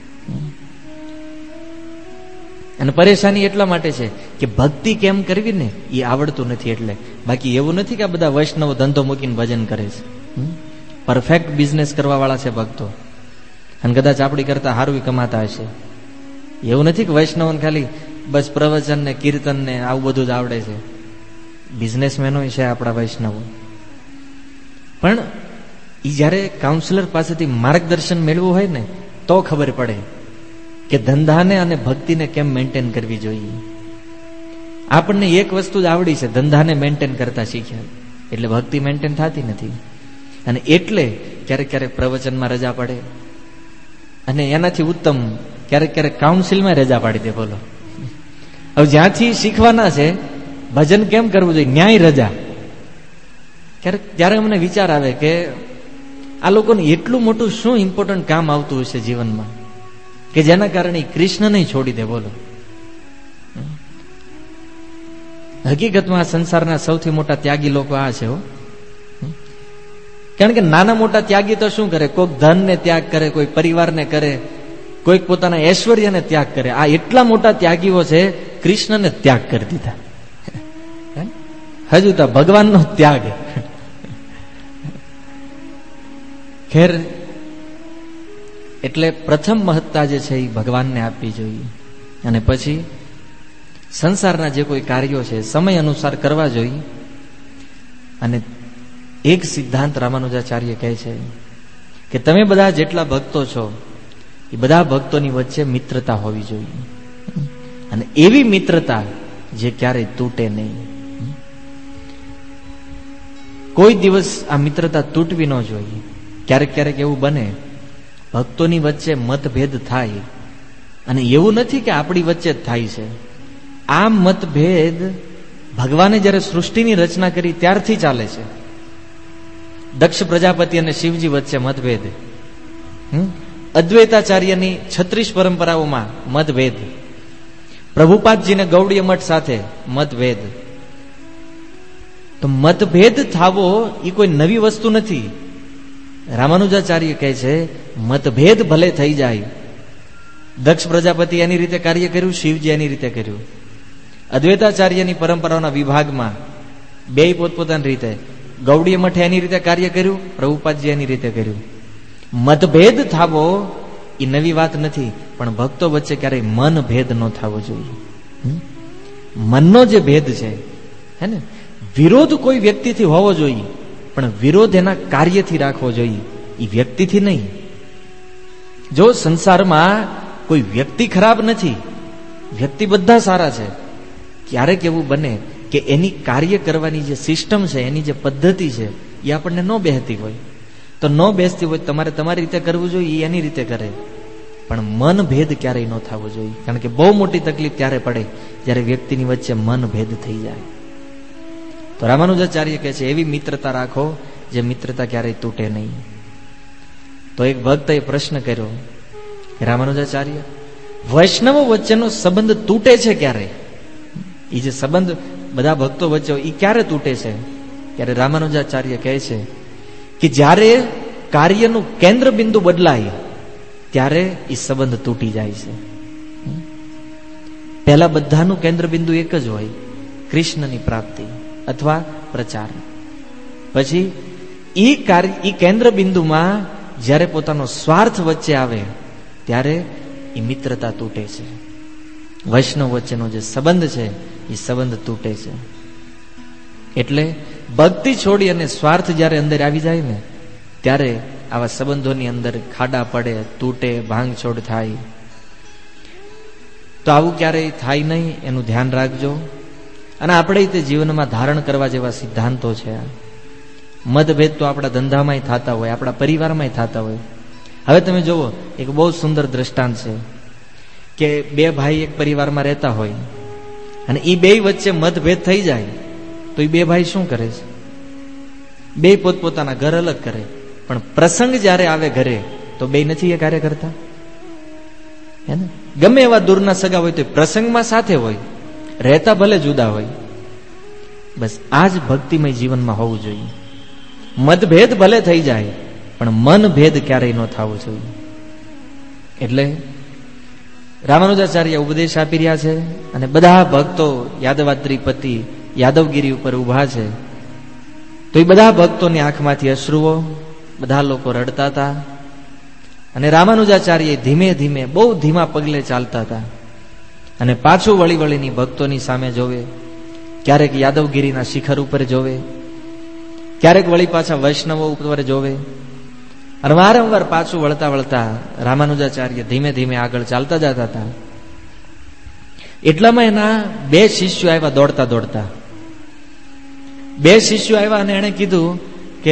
અને પરેશાની એટલા માટે છે કે ભક્તિ કેમ કરવી ને એ આવડતું નથી એટલે. બાકી એવું નથી કે આ બધા વૈષ્ણવ ધંધો મૂકીને ભજન કરે છે. પરફેક્ટ બિઝનેસ કરવા વાળા છે ભક્તો, અને કદાચ આપણી કરતા સારું કમાતા હશે. એવું નથી કે વૈષ્ણવને ખાલી બસ પ્રવચન ને કીર્તન ને આવું બધું જ આવડે છે. બિઝનેસમેનો છે આપણા વૈષ્ણવો. પણ એ જયારે કાઉન્સિલર પાસેથી માર્ગદર્શન મેળવવું હોય ને તો ખબર પડે કે ધંધાને અને ભક્તિને કેમ મેન્ટેન કરવી જોઈએ. આપણને એક વસ્તુ જ આવડી છે, ધંધાને મેન્ટેન કરતા શીખ્યા, એટલે ભક્તિ મેન્ટેન થતી નથી. અને એટલે ક્યારેક ક્યારેક પ્રવચનમાં રજા પડે, અને એનાથી ઉત્તમ ક્યારેક ક્યારેક કાઉન્સિલમાં રજા પાડી દે. બોલો, હવે જ્યાંથી શીખવાના છે ભજન કેમ કરવું જોઈએ, ન્યાય રજા. ક્યારેક ત્યારે અમને વિચાર આવે કે આ લોકોને એટલું મોટું શું ઇમ્પોર્ટન્ટ કામ આવતું હશે જીવનમાં કે જેના કારણે કૃષ્ણને છોડી દે. બોલો, હકીકતમાં સંસારના સૌથી મોટા ત્યાગી લોકો આ છે. કારણ કે નાના મોટા ત્યાગી તો શું કરે, કોઈક ધનને ત્યાગ કરે, કોઈ પરિવારને કરે, કોઈક પોતાના ઐશ્વર્યને ત્યાગ કરે. આ એટલા મોટા ત્યાગીઓ છે, કૃષ્ણને ત્યાગ કરી દીધા. હજુ તો ભગવાનનો ત્યાગ. ખેર, એટલે પ્રથમ મહત્તા જે છે એ ભગવાનને આપવી જોઈએ, અને પછી સંસારના જે કોઈ કાર્યો છે સમય અનુસાર કરવા જોઈએ. અને એક સિદ્ધાંત રામાનુજાચાર્ય કહે છે કે તમે બધા જેટલા ભક્તો છો એ બધા ભક્તોની વચ્ચે મિત્રતા હોવી જોઈએ, અને એવી મિત્રતા જે ક્યારેય તૂટે નહીં. કોઈ દિવસ આ મિત્રતા તૂટવી ન જોઈએ. ક્યારેક ક્યારેક એવું બને ભક્તોની વચ્ચે મતભેદ થાય, અને એવું નથી કે આપણી વચ્ચે જ થાય છે. આ મતભેદ ભગવાને જયારે સૃષ્ટિની રચના કરી ત્યારથી ચાલે છે. દક્ષ પ્રજાપતિ અને શિવજી વચ્ચે મતભેદ, અદ્વૈતાચાર્યની છત્રીસ પરંપરાઓમાં મતભેદ, પ્રભુપાદજીને ગૌડીય મઠ સાથે મતભેદ. તો મતભેદ થાવો એ કોઈ નવી વસ્તુ નથી. રામાનુજાચાર્ય કહે છે મતભેદ ભલે થઈ જાય, દક્ષ પ્રજાપતિ એની રીતે કાર્ય કર્યું, શિવજી એની રીતે કર્યું. અદ્વૈતાચાર્યની પરંપરાઓના વિભાગમાં બે પોતપોતાની રીતે, ગૌડીય મઠે એની રીતે કાર્ય કર્યું, પ્રભુપાદજી એની રીતે કર્યું. મતભેદ થાવો એ નવી વાત નથી, પણ ભક્તો વચ્ચે ક્યારેય મન ભેદ ન થવો જોઈએ. મનનો જે ભેદ છે હે ને, વિરોધ કોઈ વ્યક્તિથી હોવો જોઈએ, પણ વિરોધ એના કાર્યથી રાખવો જોઈએ, એ વ્યક્તિથી નહીં. જો સંસારમાં કોઈ વ્યક્તિ ખરાબ નથી, વ્યક્તિ બધા સારા છે, ક્યારેક એવું બને કે એની કાર્ય કરવાની જે સિસ્ટમ છે, એની જે પદ્ધતિ છે એ આપણને ન બેસતી હોય, તો ન બેસતી હોય તમારે તમારી રીતે કરવું જોઈએ, એ એની રીતે કરે. પણ મન ભેદ ક્યારેય ન થવો જોઈએ, કારણ કે બહુ મોટી તકલીફ ત્યારે પડે જ્યારે વ્યક્તિની વચ્ચે મન ભેદ થઈ જાય. તો રામાનુજાચાર્ય કહે છે એવી મિત્રતા રાખો જે મિત્રતા ક્યારેય તૂટે નહીં. તો એક ભક્તએ પ્રશ્ન કર્યો, રામાનુજાચાર્ય, વૈષ્ણવો વચ્ચેનો સંબંધ તૂટે છે ક્યારે? એ જે સંબંધ બધા ભક્તો વચ્ચે એ ક્યારે તૂટે છે? ત્યારે રામાનુજાચાર્ય કહે છે કે જ્યારે કાર્યનું કેન્દ્ર બિંદુ બદલાય ત્યારે એ સંબંધ તૂટી જાય છે. પહેલા બધાનું કેન્દ્ર બિંદુ એક જ હોય, કૃષ્ણની પ્રાપ્તિ અથવા પ્રચાર. પછી ઈ કાર્ય ઈ કેન્દ્ર બિંદુમાં જ્યારે પોતાનો સ્વાર્થ વચ્ચે આવે ત્યારે એ મિત્રતા તૂટે છે. વૈષ્ણવ વચ્ચેનો જે સંબંધ છે એ સંબંધ તૂટે છે. એટલે ભક્તિ છોડી અને સ્વાર્થ જ્યારે અંદર આવી જાય ને ત્યારે આવા સંબંધોની અંદર ખાડા પડે, તૂટે, ભાંગછોડ થાય. તો આવું ક્યારેય થાય નહીં, એનું ધ્યાન રાખજો. અને આપણે તે જીવનમાં ધારણ કરવા જેવા સિદ્ધાંતો છે. મતભેદ તો આપણા ધંધામાંય થતા હોય, આપણા પરિવારમાંય થતા હોય. હવે તમે જુઓ, એક બહુ સુંદર દ્રષ્ટાંત છે કે બે ભાઈ એક પરિવારમાં રહેતા હોય અને એ બે વચ્ચે મતભેદ થઈ જાય તો એ બે ભાઈ શું કરે છે? બે પોતપોતાના ઘર અલગ કરે, પણ પ્રસંગ જ્યારે આવે ઘરે તો બે નથી એ કાર્ય કરતા. હે ને? ગમે એવા દૂરના સગા હોય તો પ્રસંગમાં સાથે હોય, રહેતા ભલે જુદા હોય. બસ આ જ ભક્તિમય જીવનમાં હોવું જોઈએ. મતભેદ ભલે થઈ જાય પણ મનભેદ ક્યારેય ન થવો જોઈએ. એટલે રામાનુજાચાર્ય ઉપદેશ આપી રહ્યા છે અને બધા ભક્તો યાદવાદ્રીપતિ યાદવગીરી ઉપર ઉભા છે. તો એ બધા ભક્તોની આંખમાંથી અશ્રુઓ, બધા લોકો રડતા હતા. અને રામાનુજાચાર્ય ધીમે ધીમે બહુ ધીમા પગલે ચાલતા હતા અને પાછું વળી વળીની ભક્તોની સામે જોવે, ક્યારેક યાદવગીરીના શિખર ઉપર જોવે, ક્યારેક વળી પાછા વૈષ્ણવો ઉપર જોવે. અને વારંવાર પાછું વળતા વળતા રામાનુજાચાર્ય ધીમે ધીમે આગળ ચાલતા જતા હતા. એટલામાં એના બે શિષ્યો આવ્યા દોડતા દોડતા. બે શિષ્યો આવ્યા અને એણે કીધું કે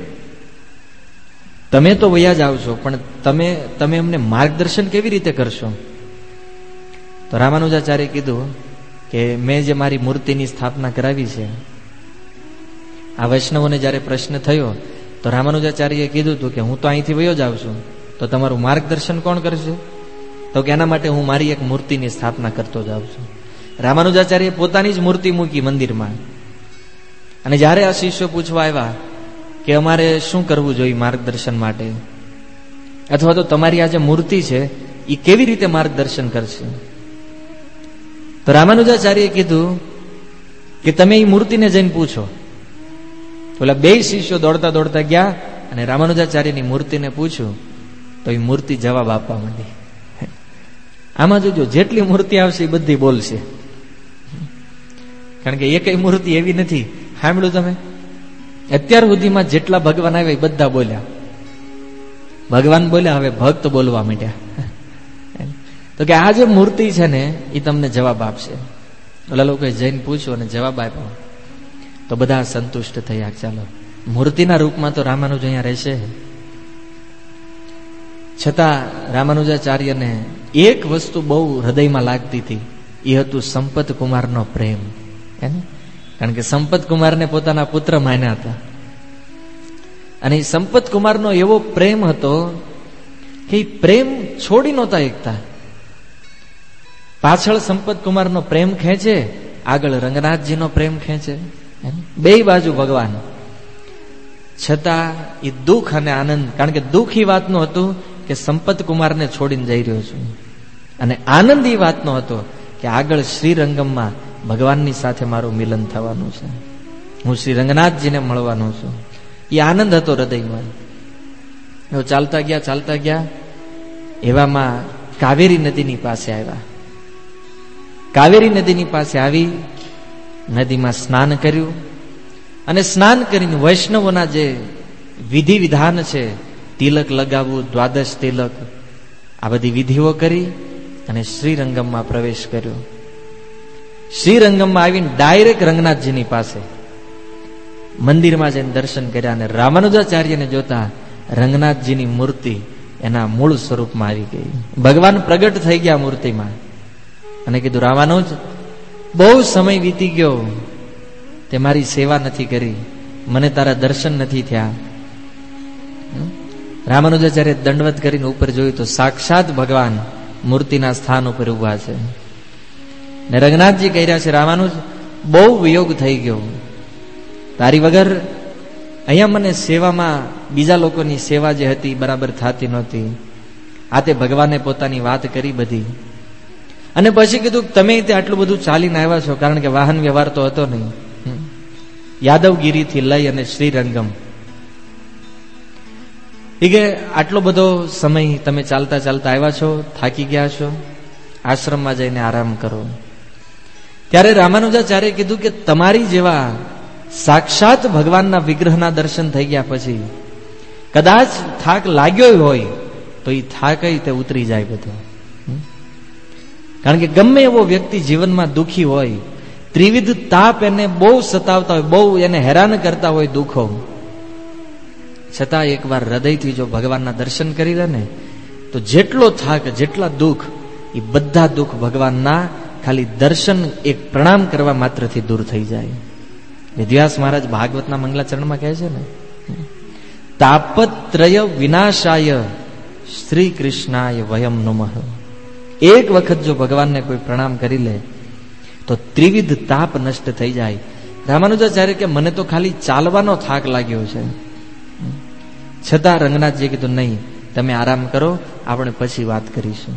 તમે તો વયા જ આવશો, પણ તમે તમે અમને માર્ગદર્શન કેવી રીતે કરશો? તો રામાનુજાચાર્ય કીધું કે મેં જે મારી મૂર્તિની સ્થાપના કરાવી છે. આ વૈષ્ણવોને જયારે પ્રશ્ન થયો તો રામાનુજાચાર્યએ કીધું હતું કે હું તો અહીંથી વયો જ આવશું, તો તમારું માર્ગદર્શન કોણ કરશે? તો કે એના માટે હું મારી એક મૂર્તિની સ્થાપના કરતો જાઉં છું. રામાનુજાચાર્યએ પોતાની જ મૂર્તિ મૂકી મંદિરમાં. અને જયારે આ શિષ્યો પૂછવા આવ્યા કે અમારે શું કરવું જોઈએ માર્ગદર્શન માટે, અથવા તો તમારી આ જે મૂર્તિ છે એ કેવી રીતે માર્ગદર્શન કરશે, તો રામાનુજાચાર્યએ કીધું કે તમે એ મૂર્તિને જઈને પૂછો. ઓલા બે શિષ્યો દોડતા દોડતા ગયા અને રામાનુજાચાર્યની મૂર્તિને પૂછ્યું તો એ મૂર્તિ જવાબ આપવા માંડી. આમાં જોજો, જેટલી મૂર્તિ આવશે એ બધી બોલશે, કારણ કે એકય મૂર્તિ એવી નથી. સાંભળ્યું તમે? અત્યાર સુધીમાં જેટલા ભગવાન આવ્યા એ બધા બોલ્યા. ભગવાન બોલ્યા, હવે ભક્ત બોલવા માંડ્યા. તો કે આ જે મૂર્તિ છે ને એ તમને જવાબ આપશે. ઓલા લોકોએ જઈને પૂછ્યું અને જવાબ આપ્યો તો બધા સંતુષ્ટ થયા. ચાલો, મૂર્તિના રૂપમાં તો રામાનુજ અહીંયા રહેશે. છતાં રામાનુજાચાર્યને એક વસ્તુ બહુ હૃદયમાં લાગતી હતી, એ હતું સંપત કુમારનો પ્રેમ. કારણ કે સંપત કુમારને પોતાના પુત્ર માન્યા હતા અને સંપત કુમારનો એવો પ્રેમ હતો કે પ્રેમ છોડી નહોતા એકતા. પાછળ સંપત કુમારનો પ્રેમ ખેંચે, આગળ રંગનાથજીનો પ્રેમ ખેંચે, બે બાજુ ભગવાન. છતાં એ દુઃખ અને આનંદ, કારણ કે દુઃખ એ વાતનું હતું કે સંપત કુમારને છોડીને જઈ રહ્યો છું, અને આનંદ એ વાતનો હતો કે આગળ શ્રીરંગમમાં ભગવાનની સાથે મારું મિલન થવાનું છે, હું શ્રી રંગનાથજીને મળવાનો છું. એ આનંદ હતો હૃદયમાં. ચાલતા ગયા ચાલતા ગયા એવામાં કાવેરી નદીની પાસે આવ્યા. કાવેરી નદીની પાસે આવી નદીમાં સ્નાન કર્યું અને સ્નાન કરીને વૈષ્ણવોના જે વિધિ વિધાન છે, તિલક લગાવવું, દ્વાદશ તિલક, આ બધી વિધિઓ કરી અને શ્રીરંગમમાં પ્રવેશ કર્યો. શ્રીરંગમમાં આવીને ડાયરેક્ટ રંગનાથજીની પાસે મંદિરમાં જઈને દર્શન કર્યા અને રામાનુજાચાર્યને જોતા રંગનાથજીની મૂર્તિ એના મૂળ સ્વરૂપમાં આવી ગઈ. ભગવાન પ્રગટ થઈ ગયા મૂર્તિમાં અને કીધું, રામાનુજ, બહુ સમય વીતી ગયો, તે મારી સેવા નથી કરી, મને તારા દર્શન નથી થયા. રામાનુજાચાર્ય દંડવત કરીને ઉપર જોયું તો સાક્ષાત ભગવાન મૂર્તિના સ્થાન ઉપર ઉભા છે. ને રંગનાથજી કહી રહ્યા છે, રામાનુજ, બહુ વિયોગ થઈ ગયો, તારી વગર અહીંયા મને સેવામાં બીજા લોકોની સેવા જે હતી બરાબર થતી નહોતી. આ તે ભગવાને પોતાની વાત કરી બધી. અને પછી કીધું તમે તે આટલું બધું ચાલીને આવ્યા છો, કારણ કે વાહન વ્યવહાર તો હતો નહીં. યાદવગીરીથી લઈ અને શ્રીરંગમ એ કે આટલો બધો સમય તમે ચાલતા ચાલતા આવ્યા છો, થાકી ગયા છો, આશ્રમમાં જઈને આરામ કરો. ત્યારે રામાનુજાચાર્ય કીધું કે તમારી જેવા સાક્ષાત ભગવાનના વિગ્રહના દર્શન થઈ ગયા પછી કદાચ થાક લાગ્યો હોય તો એ થાક તે ઉતરી જાય બધો. કારણ કે ગમે એવો વ્યક્તિ જીવનમાં દુઃખી હોય, ત્રિવિધ તાપ એને બહુ સતાવતા હોય, બહુ એને હેરાન કરતા હોય દુઃખો, છતાં એકવાર હૃદયથી જો ભગવાનના દર્શન કરી લે ને તો જેટલો થાક, જેટલા દુઃખ, એ બધા દુઃખ ભગવાનના ખાલી દર્શન, એક પ્રણામ કરવા માત્રથી દૂર થઈ જાય. વેદવ્યાસ મહારાજ ભાગવતના મંગલાચરણમાં કહે છે ને, તાપત્રય વિનાશાય શ્રી કૃષ્ણાય વયમ નમઃ. એક વખત જો ભગવાનને કોઈ પ્રણામ કરી લે તો ત્રિવિધ તાપ નષ્ટ થઈ જાય. રામાનુજાચાર્ય કે મને તો ખાલી ચાલવાનો થાક લાગ્યો છે, છતાં રંગનાથજીએ કીધું નહીં, તમે આરામ કરો, આપણે પછી વાત કરીશું.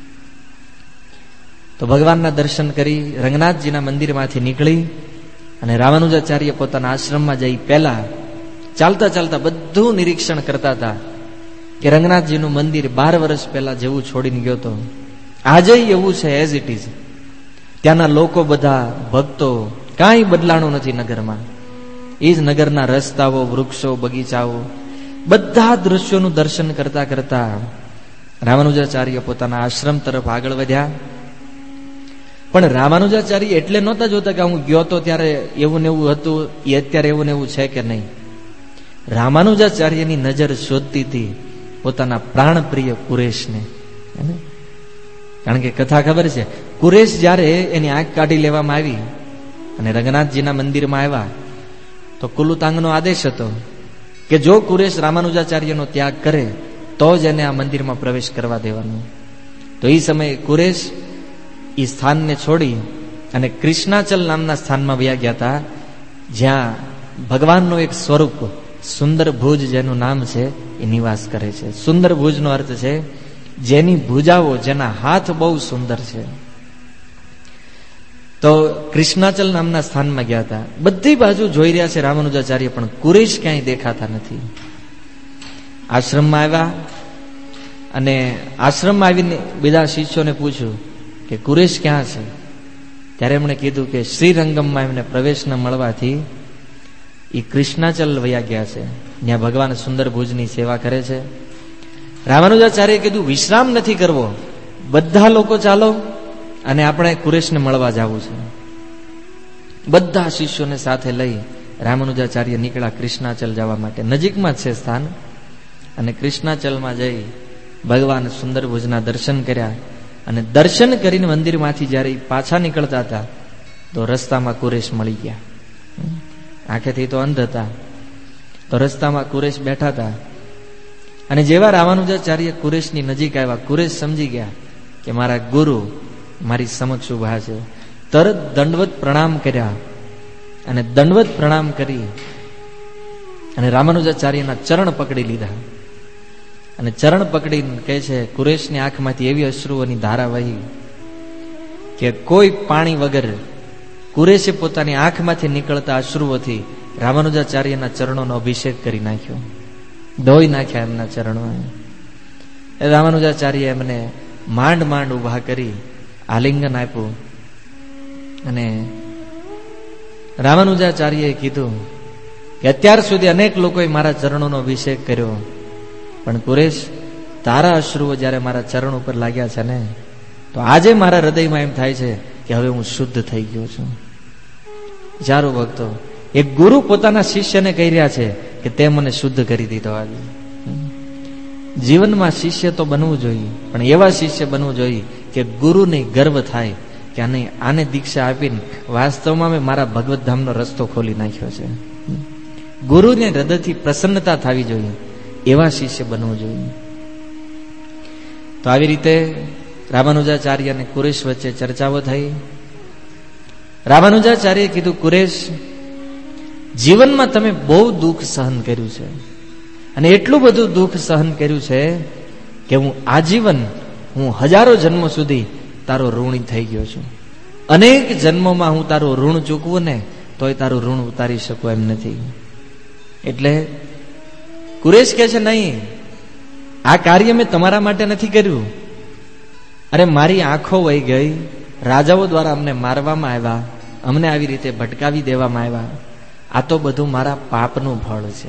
તો ભગવાનના દર્શન કરી રંગનાથજીના મંદિરમાંથી નીકળી અને રામાનુજાચાર્ય પોતાના આશ્રમમાં જઈ પહેલા ચાલતા ચાલતા બધું નિરીક્ષણ કરતા હતા કે રંગનાથજીનું મંદિર બાર વર્ષ પહેલા જેવું છોડીને ગયો હતો, આજે એવું છે એઝ ઇટ ઇઝ. ત્યાંના લોકો બધા ભક્તો, કાંઈ બદલાણું નથી નગરમાં. એ જ નગરના રસ્તાઓ, વૃક્ષો, બગીચાઓ, બધા દ્રશ્યોનું દર્શન કરતા કરતા રામાનુજાચાર્ય પોતાના આશ્રમ તરફ આગળ વધ્યા. પણ રામાનુજાચાર્ય એટલે નહોતા જોતા કે હું ગયો તો ત્યારે એવું ને એવું હતું, એ અત્યારે એવું ને એવું છે કે નહીં. રામાનુજાચાર્યની નજર શોધતી હતી પોતાના પ્રાણપ્રિય કુરેશને. કારણ કે કથા ખબર છે, કુરેશ જ્યારે એની આંખ કાઢી લેવામાં આવી અને રંગનાથજીના મંદિરમાં આવ્યા તો કુલુતાંગનો આદેશ હતો કે જો કુરેશ રામાનુજાચાર્યનો ત્યાગ કરે તો જ એને આ મંદિરમાં પ્રવેશ કરવા દેવાનો. તો એ સમયે કુરેશ એ સ્થાનને છોડી અને કૃષ્ણાચલ નામના સ્થાનમાં વયા ગયા હતા, જ્યાં ભગવાનનું એક સ્વરૂપ સુંદર ભુજ, જેનું નામ છે, એ નિવાસ કરે છે. સુંદર ભુજનો અર્થ છે જેની ભુજાઓ, જેના હાથ બહુ સુંદર છે. તો કૃષ્ણાચલ નામના સ્થાનમાં ગયા હતા. બધી બાજુ જોઈ રહ્યા છે રામાનુજાચાર્ય, પણ કુરેશ ક્યાંય દેખાતા નથી. આશ્રમમાં આવ્યા અને આશ્રમમાં આવીને બીજા શિષ્યોને પૂછ્યું કે કુરેશ ક્યાં છે? ત્યારે એમણે કીધું કે શ્રીરંગમમાં એમને પ્રવેશ ન મળવાથી એ કૃષ્ણાચલ વયા ગયા છે, ત્યાં ભગવાન સુંદર ભુજની સેવા કરે છે. રામાનુજાચાર્યએ કીધું વિશ્રામ નથી કરવો, બધા લોકો ચાલો અને આપણે કુરેશને મળવા જવું છે. બધા શિષ્યોને સાથે લઈ રામાનુજાચાર્ય નીકળ્યા કૃષ્ણાચલ જવા માટે. નજીકમાં જ છે સ્થાન. અને કૃષ્ણાચલમાં જઈ ભગવાન સુંદર ભુજના દર્શન કર્યા. અને દર્શન કરીને મંદિરમાંથી જ્યારે પાછા નીકળતા હતા તો રસ્તામાં કુરેશ મળી ગયા. આંખેથી તો અંધ હતા, તો રસ્તામાં કુરેશ બેઠા હતા. અને જેવા રામાનુજાચાર્ય કુરેશની નજીક આવ્યા, કુરેશ સમજી ગયા કે મારા ગુરુ મારી સમક્ષ ઉભા છે. તરત દંડવત પ્રણામ કર્યા અને દંડવત પ્રણામ કરી અને રામાનુજાચાર્યના ચરણ પકડી લીધા. અને ચરણ પકડીને કહે છે, કુરેશની આંખમાંથી એવી અશ્રુઓની ધારા વહી કે કોઈ પાણી વગર કુરેશે પોતાની આંખમાંથી નીકળતા અશ્રુઓથી રામાનુજાચાર્યના ચરણોનો અભિષેક કરી નાખ્યો, ધોઈ નાખ્યા એમના ચરણો. રામાનુજાચાર્ય એમને માંડ માંડ ઉભા કરી આલિંગન આપ્યું. અને રામાનુજાચાર્યએ કીધું કે અત્યાર સુધી અનેક લોકોએ મારા ચરણોનો અભિષેક કર્યો, પણ કુરેશ, તારા અશ્રુઓ જ્યારે મારા ચરણ ઉપર લાગ્યા છે ને, તો આજે મારા હૃદયમાં એમ થાય છે કે હવે હું શુદ્ધ થઈ ગયો છું. ચારો ભક્તો, એક ગુરુ પોતાના શિષ્યને કહી રહ્યા છે કે તે મને શુદ્ધ કરી દીધો. આજે જીવનમાં શિષ્ય તો બનવું જોઈએ, પણ એવા શિષ્ય બનવું જોઈએ કે ગુરુને ગર્વ થાય કે આને આને દીક્ષા આપીને વાસ્તવમાં મેં મારા ભગવત ધામનો રસ્તો ખોલી નાખ્યો છે. ગુરુને હૃદયથી પ્રસન્નતા થવી જોઈએ, એવા શિષ્ય બનવું જોઈએ. તો આવી રીતે રામાનુજાચાર્ય અને કુરેશ વચ્ચે ચર્ચાઓ થઈ. રામાનુજાચાર્યએ કીધું, કુરેશ, જીવનમાં તમે બહુ દુઃખ સહન કર્યું છે, અને એટલું બધું દુઃખ સહન કર્યું છે કે કે હું આજીવન, હું હજારો જન્મો સુધી તારો ઋણી થઈ ગયો છું. અનેક જન્મોમાં હું તારું ઋણ ચૂકવું ને તોય તારું ઋણ ઉતારી શકું એમ નથી. એટલે કુરેશ કહે છે, નહીં, આ કાર્ય મેં તમારા માટે નથી કર્યું. અરે મારી આંખો વહી ગઈ, રાજાઓ દ્વારા અમને મારવામાં આવ્યા, અમને આવી રીતે ભટકાવી દેવામાં આવ્યા. આ તો બધું મારા પાપનું ફળ છે.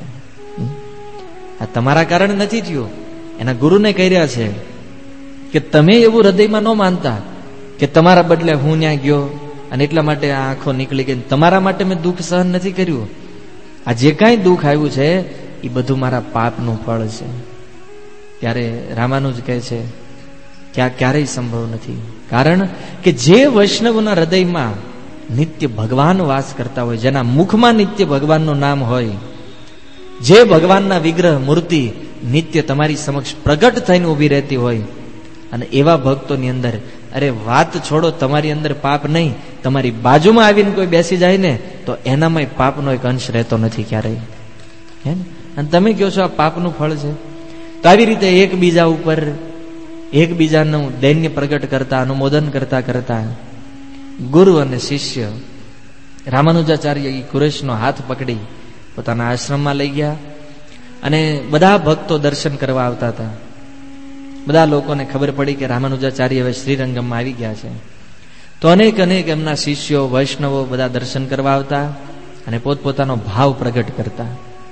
આ તમારા કારણે નથી થયું. એના ગુરુને કહી રહ્યા છે કે તમે એવું હૃદયમાં ન માનતા કે તમારા બદલે હું ત્યાં ગયો અને એટલા માટે આ આંખો નીકળી ગઈ. તમારા માટે મેં દુઃખ સહન નથી કર્યું. આ જે કાંઈ દુઃખ આવ્યું છે એ બધું મારા પાપનું ફળ છે. ત્યારે રામાનુજ કહે છે કે આ ક્યારેય સંભવ નથી. કારણ કે જે વૈષ્ણવના હૃદયમાં નિત્ય ભગવાન વાસ કરતા હોય, જેના મુખમાં નિત્ય ભગવાનનું નામ હોય, જે ભગવાનના વિગ્રહ મૂર્તિ નિત્ય તમારી સમક્ષ પ્રગટ થઈને ઉભી રહેતી હોય, અને એવા ભક્તોની અંદર અરે વાત છોડો, તમારી અંદર પાપ નહીં, તમારી બાજુમાં આવીને કોઈ બેસી જાય ને તો એનામાં પાપનો એક અંશ રહેતો નથી ક્યારેય. હે ને? અને તમે કહો છો આ પાપનું ફળ છે. તો આવી રીતે એકબીજા ઉપર એકબીજાનું દૈન્ય પ્રગટ કરતા, અનુમોદન કરતા કરતા ગુરુ અને શિષ્ય રામાનુજાચાર્ય એ કુરેશનો હાથ પકડી પોતાના આશ્રમમાં લઈ ગયા. અને બધા ભક્તો દર્શન કરવા આવતા હતા. બધા લોકોને ખબર પડી કે રામાનુજાચાર્ય હવે શ્રીરંગમમાં આવી ગયા છે. તો અનેક અનેક એમના શિષ્યો, વૈષ્ણવો બધા દર્શન કરવા આવતા અને પોતપોતાનો ભાવ પ્રગટ કરતા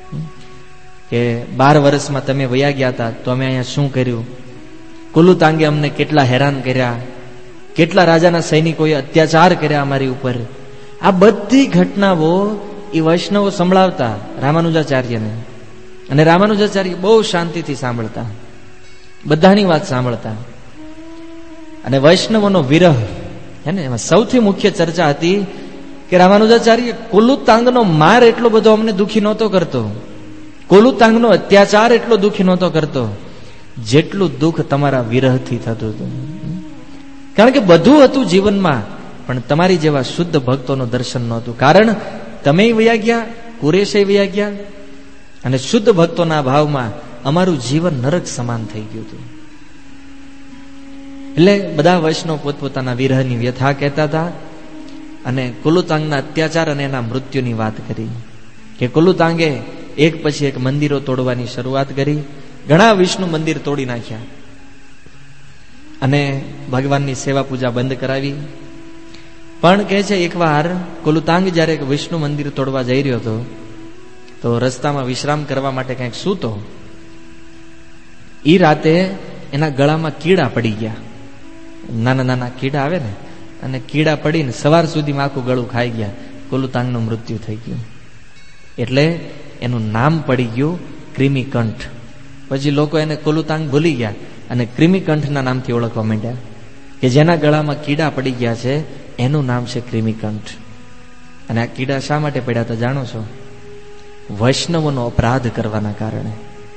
કે બાર વર્ષમાં તમે વયા ગયા હતા તો અમે અહીંયા શું કર્યું, કુલુતાંગે અમને કેટલા હેરાન કર્યા, કેટલા રાજાના સૈનિકોએ અત્યાચાર કર્યા અમારી ઉપર. આ બધી ઘટનાઓ એ વૈષ્ણવો સંભળાવતા રામાનુજાચાર્યને, અને રામાનુજાચાર્ય બહુ શાંતિથી સાંભળતા, બધાની વાત સાંભળતા. અને વૈષ્ણવોનો વિરહ, હે ને, એમાં સૌથી મુખ્ય ચર્ચા હતી કે રામાનુજાચાર્ય કુલુતાંગનો માર એટલો બધો અમને દુઃખી નહોતો કરતો, કુલુતાંગનો અત્યાચાર એટલો દુઃખી નહોતો કરતો જેટલું દુઃખ તમારા વિરહથી થતું હતું. કારણ કે બધું હતું જીવનમાં, પણ તમારી જેવા શુદ્ધ ભક્તોનું દર્શન નહોતું. કારણ તમે વયા ગયા, કુરેશે વયા ગયા, અને શુદ્ધ ભક્તોના ભાવમાં અમારું જીવન નરક સમાન થઈ ગયું હતું. એટલે બધા વૈષ્ણવ પોતપોતાના વિરહની વ્યથા કહેતા હતા અને કુલુતાંગના અત્યાચાર અને એના મૃત્યુની વાત કરી કે કુલુતાંગે એક પછી એક મંદિરો તોડવાની શરૂઆત કરી. ઘણા વિષ્ણુ મંદિર તોડી નાખ્યા અને ભગવાનની સેવા પૂજા બંધ કરાવી. પણ કહે છે એકવાર કુલુતાંગ જયારે વિષ્ણુ મંદિર તોડવા જઈ રહ્યો હતો તો રસ્તામાં વિશ્રામ કરવા માટે કંઈક સૂતો. ઈ રાતે એના ગળામાં કીડા પડી ગયા, નાના નાના કીડા આવે ને, અને કીડા પડીને સવાર સુધીમાં આખું ગળું ખાઈ ગયા. કુલુતાંગનું મૃત્યુ થઈ ગયું. એટલે એનું નામ પડી ગયું કૃમિકંઠ. પછી લોકો એને કુલુતાંગ ભૂલી ગયા અને કૃમિકંઠના નામથી ઓળખવા માંડ્યા કે જેના ગળામાં કીડા પડી ગયા છે એનું નામ છે કૃમિકંઠ. અને આ કીડા શા માટે પડ્યા તો જાણો છો? વૈષ્ણવનો અપરાધ કરવાના કારણે.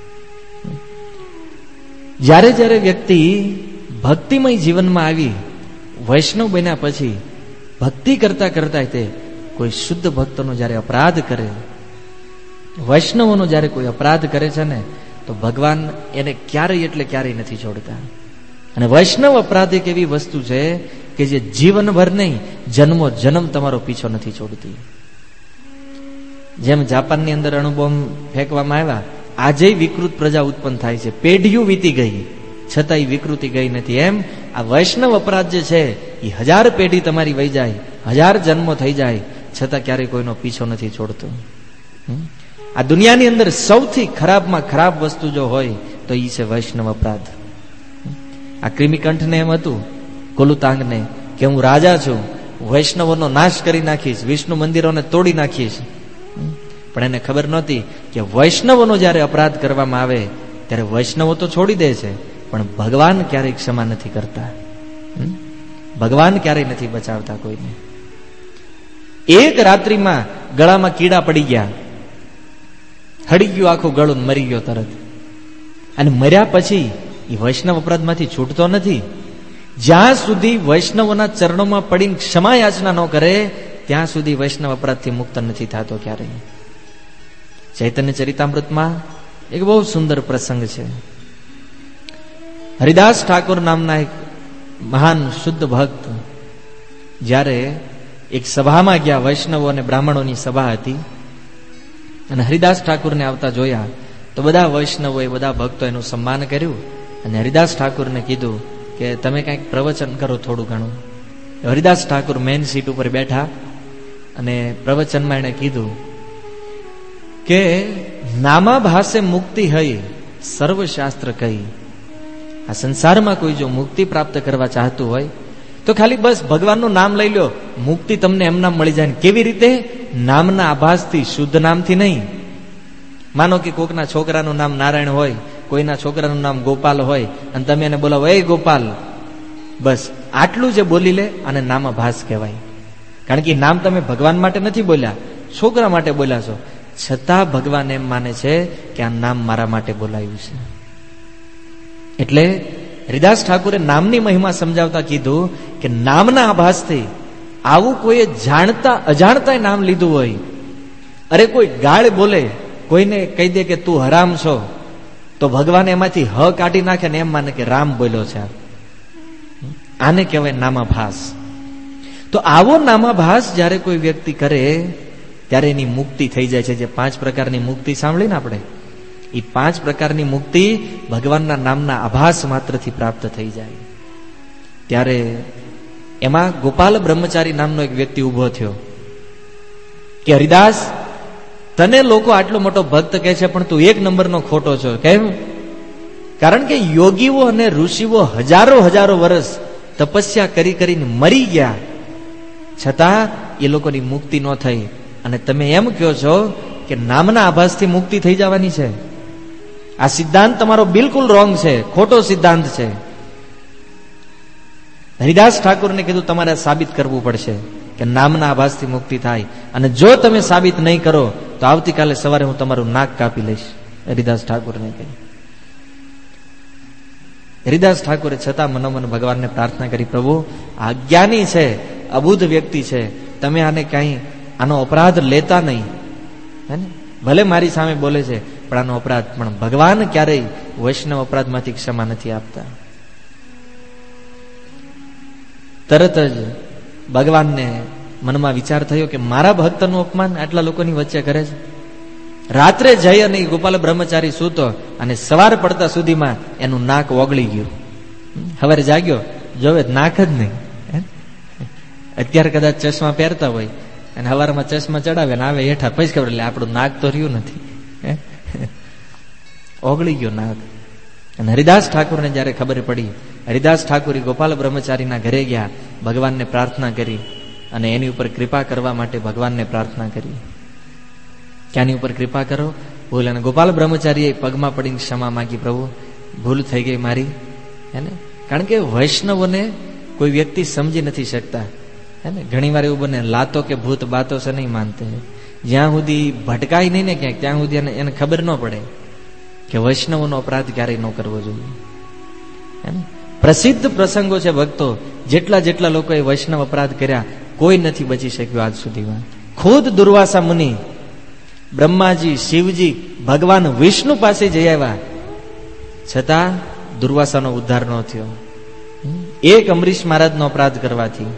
જ્યારે જ્યારે વ્યક્તિ ભક્તિમય જીવનમાં આવી, વૈષ્ણવ બન્યા પછી ભક્તિ કરતા કરતા તે કોઈ શુદ્ધ ભક્તનો જયારે અપરાધ કરે, વૈષ્ણવનો જયારે કોઈ અપરાધ કરે છે ને તો ભગવાન એને ક્યારેય એટલે ક્યારેય નથી છોડતા. અને વૈષ્ણવ અપરાધ એક એવી વસ્તુ છે કે જે જીવનભર નહીં, જન્મો જન્મ તમારો પીછો નથી છોડતી. જેમ જાપાનની અંદર અણુબોમ્બ ફેંકવામાં આવ્યા, આજે વિકૃત પ્રજા ઉત્પન્ન થાય છે, પેઢીઓ વીતી ગઈ છતાંય વિકૃતિ ગઈ નથી. એમ આ વૈષ્ણવ અપરાધ જે છે એ હજાર પેઢી તમારી વહી જાય, હજાર જન્મો થઈ જાય, છતાં ક્યારેય કોઈનો પીછો નથી છોડતો. આ દુનિયાની અંદર સૌથી ખરાબમાં ખરાબ વસ્તુ જો હોય તો એ છે વૈષ્ણવ અપરાધ. આ કૃમિકંઠને એમ હતું કુલુતાંગને કે હું રાજા છું, વૈષ્ણવોનો નાશ કરી નાખીશ, વિષ્ણુ મંદિરોને તોડી નાખીશ. પણ એને ખબર નહોતી કે વૈષ્ણવોનો જયારે અપરાધ કરવામાં આવે ત્યારે વૈષ્ણવો તો છોડી દે છે, પણ ભગવાન ક્યારેય ક્ષમા નથી કરતા, ભગવાન ક્યારેય નથી બચાવતા કોઈને. એક રાત્રિમાં ગળામાં કીડા પડી ગયા, હળી ગયું આખું ગળું, મરી ગયો તરત. અને મર્યા પછી એ વૈષ્ણવ અપરાધમાંથી છૂટતો નથી. જ્યાં સુધી વૈષ્ણવોના ચરણોમાં પડીને ક્ષમા યાચના ન કરે ત્યાં સુધી વૈષ્ણવ અપરાધથી મુક્ત નથી થતો ક્યારેય. ચૈતન્ય ચરિતામૃતમાં એક બહુ સુંદર પ્રસંગ છે હરિદાસ ઠાકોર નામના એક મહાન શુદ્ધ ભક્ત જ્યારે એક સભામાં ગયા, વૈષ્ણવો અને બ્રાહ્મણોની સભા હતી, અને હરિદાસ ઠાકુરને આવતા જોયા તો બધા વૈષ્ણવોએ, બધા ભક્તો એનું સન્માન કર્યું અને હરિદાસ ઠાકુરને કીધું કે તમે કંઈક પ્રવચન કરો થોડું ઘણું. હરિદાસ ઠાકુર મેઇન સીટ ઉપર બેઠા અને પ્રવચનમાં એણે કીધું કે નામા ભાષે મુક્તિ હઈ સર્વશાસ્ત્ર કહી. આ સંસારમાં કોઈ જો મુક્તિ પ્રાપ્ત કરવા ચાહતું હોય તો ખાલી બસ ભગવાનનું નામ લઈ લો, મુક્તિ તમને એમ નામ મળી જાય. કેવી રીતે? નામના આભાસથી, શુદ્ધ નામથી નહીં. માનો કે કોકના છોકરાનું નામ નારાયણ હોય, કોઈના છોકરાનું નામ ગોપાલ હોય, અને તમે એને બોલાવો એ ગોપાલ, બસ આટલું જે બોલી લે આને નામાભાસ કહેવાય. કારણ કે નામ તમે ભગવાન માટે નથી બોલ્યા, છોકરા માટે બોલ્યા છો, છતાં ભગવાન એમ માને છે કે આ નામ મારા માટે બોલાયું છે. એટલે હરિદાસ ઠાકુરે નામની મહિમા સમજાવતા કીધું કે નામના આભાસથી, આવું કોઈએ જાણતા અજાણતા નામ લીધું હોય, અરે કોઈ ગાળ બોલે, કોઈને કહી દે કે તું હરામ છો, તો ભગવાન એમાંથી હ કાઢી નાખે ને એમ માને કે રામ બોલ્યો છે. આને કહેવાય નામાભાસ. તો આવો નામાભાસ જ્યારે કોઈ વ્યક્તિ કરે ત્યારે એની મુક્તિ થઈ જાય છે. જે પાંચ પ્રકારની મુક્તિ સાંભળી ને આપણે, એ પાંચ પ્રકારની મુક્તિ ભગવાનના નામના આભાસ માત્રથી પ્રાપ્ત થઈ જાય. ત્યારે એમાં ગોપાલ બ્રહ્મચારી નામનો એક વ્યક્તિ ઉભો થયો કે હરિદાસ, તને લોકો આટલો મોટો ભક્ત કહે છે પણ તું એક નંબરનો ખોટો છો. કેમ? કારણ કે યોગીઓ અને ઋષિઓ હજારો હજારો વર્ષ તપસ્યા કરી કરીને મરી ગયા, છતાં એ લોકોની મુક્તિ ન થઈ, અને તમે એમ કહો છો કે નામના આભાસથી મુક્તિ થઈ જવાની છે. આ સિદ્ધાંત તમારો બિલકુલ રોંગ છે, ખોટો સિદ્ધાંત છે. હરિદાસ ઠાકુરને કીધું તમારે સાબિત કરવું પડશે કે નામના આભાસથી મુક્તિ થાય, અને જો તમે સાબિત નહીં કરો તો આવતીકાલે સવારે હું તમારું નાક કાપી લઈશ. હરિદાસ ઠાકુરને કહ્યું. હરિદાસ ઠાકુરે છતાં મનોમન ભગવાનને પ્રાર્થના કરી, પ્રભુ આ અજ્ઞાની છે, અબુધ વ્યક્તિ છે, તમે આને કઈ આનો અપરાધ લેતા નહીં. હે ને? ભલે મારી સામે બોલે છે પણ આનો અપરાધ, પણ ભગવાન ક્યારેય વૈષ્ણવ અપરાધમાંથી ક્ષમા નથી આપતા. તરત જ ભગવાનને મનમાં વિચાર થયો કે મારા ભક્તનું અપમાન આટલા લોકોની વચ્ચે કરે છે. રાત્રે જઈ અને ગોપાલ બ્રહ્મચારી સૂતો, અને સવાર પડતા સુધીમાં એનું નાક ઓગળી ગયું. સવારે જાગ્યો, જોવે નાક જ નહીં. અત્યારે કદાચ ચશ્મા પહેરતા હોય અને સવારમાં ચશ્મા ચડાવે ને આવે હેઠા, પછી ખબર એટલે આપણું નાક તો રહ્યું નથી, ઓગળી ગયો નાક. અને હરિદાસ ઠાકુરને જયારે ખબર પડી, હરિદાસ ઠાકુર ગોપાલ બ્રહ્મચારીના ઘરે ગયા, ભગવાનને પ્રાર્થના કરી અને એની ઉપર કૃપા કરવા માટે ભગવાનને પ્રાર્થના કરી કે આની ઉપર કૃપા કરો, ભૂલ. અને ગોપાલ બ્રહ્મચારીએ પગમાં પડીને ક્ષમા માંગી, પ્રભુ ભૂલ થઈ ગઈ મારી. હે ને? કારણ કે વૈષ્ણવોને કોઈ વ્યક્તિ સમજી નથી શકતા. હે ને? ઘણી વાર એવું બને, લાતો કે ભૂત બાતો છે નહીં માનતે. જ્યાં સુધી ભટકાય નહીં ને ક્યાંક, ત્યાં સુધી એને એને ખબર ન પડે કે વૈષ્ણવોનો અપરાધ ક્યારેય ન કરવો જોઈએ. હે ને? પ્રસિદ્ધ પ્રસંગો છે ભક્તો, જેટલા જેટલા લોકોએ વૈષ્ણવ અપરાધ કર્યા કોઈ નથી બચી શક્યું આજ સુધીમાં. ખુદ દુર્વાસા મુનિ, બ્રહ્માજી, શિવજી, ભગવાન વિષ્ણુ પાસે જઈ આવ્યા, છતાં દુર્વાસાનો ઉદ્ધાર ન થયો. એક અમરીશ મહારાજનો અપરાધ કરવાથી.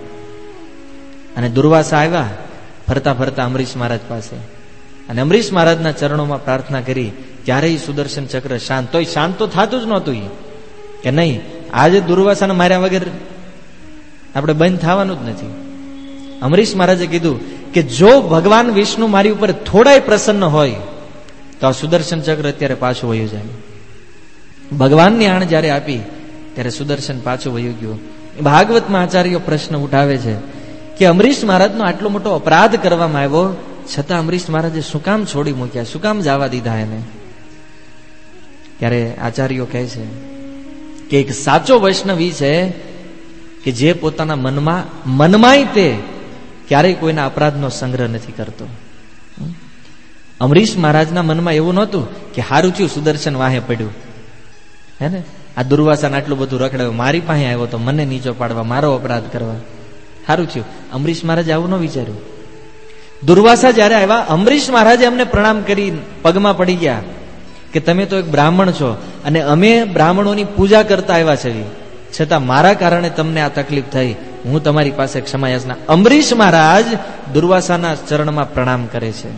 અને દુર્વાસા આવ્યા ફરતા ફરતા અમરીશ મહારાજ પાસે, અને અમરીશ મહારાજના ચરણોમાં પ્રાર્થના કરી. ત્યારે સુદર્શન ચક્ર શાંત, તોય શાંત તો થતું જ નહોતું કે નહીં, આજે દુર્વાસાને માર્યા વગર આપણે બંધ થવાનું જ નથી. અમરીશ મહારાજે કીધું કે જો ભગવાન વિષ્ણુ મારી ઉપર થોડાય પ્રસન્ન હોય તો આ સુદર્શન ચક્ર અત્યારે પાછું વયું જાય. ભગવાનની આણ જયારે આપી ત્યારે સુદર્શન પાછું વયું ગયું. ભાગવતમાં આચાર્યો પ્રશ્ન ઉઠાવે છે કે અમરીશ મહારાજનો આટલો મોટો અપરાધ કરવામાં આવ્યો, છતાં અમરીશ મહારાજે શું કામ છોડી મૂક્યા, શું કામ જવા દીધા એને? ત્યારે આચાર્યો કહે છે કે એક સાચો વૈષ્ણવી છે કે જે પોતાના મનમાં મનમાંય તે ક્યારેય કોઈના અપરાધનો સંગ્રહ નથી કરતો. અમરીશ મહારાજના મનમાં એવું નહોતું કે હારું થયું સુદર્શન વાહે પડ્યું, હે ને, આ દુર્વાસાને આટલું બધું રખડાવ્યું, મારી પાસે આવ્યો તો મને નીચો પાડવા, મારો અપરાધ કરવા, સારું થયું. અમરીશ મહારાજે આવું ન વિચાર્યું. દુર્વાસા જયારે આવ્યા, અમરીશ મહારાજે અમને પ્રણામ કરી પગમાં પડી ગયા કે તમે તો એક બ્રાહ્મણ છો અને અમે બ્રાહ્મણોની પૂજા કરતા આવ્યા છીએ, છતાં મારા કારણે તમને આ તકલીફ થઈ, હું તમારી પાસે ક્ષમા યાચના. અંબરીશ મહારાજ દુર્વાસાના ચરણમાં પ્રણામ કરે છે.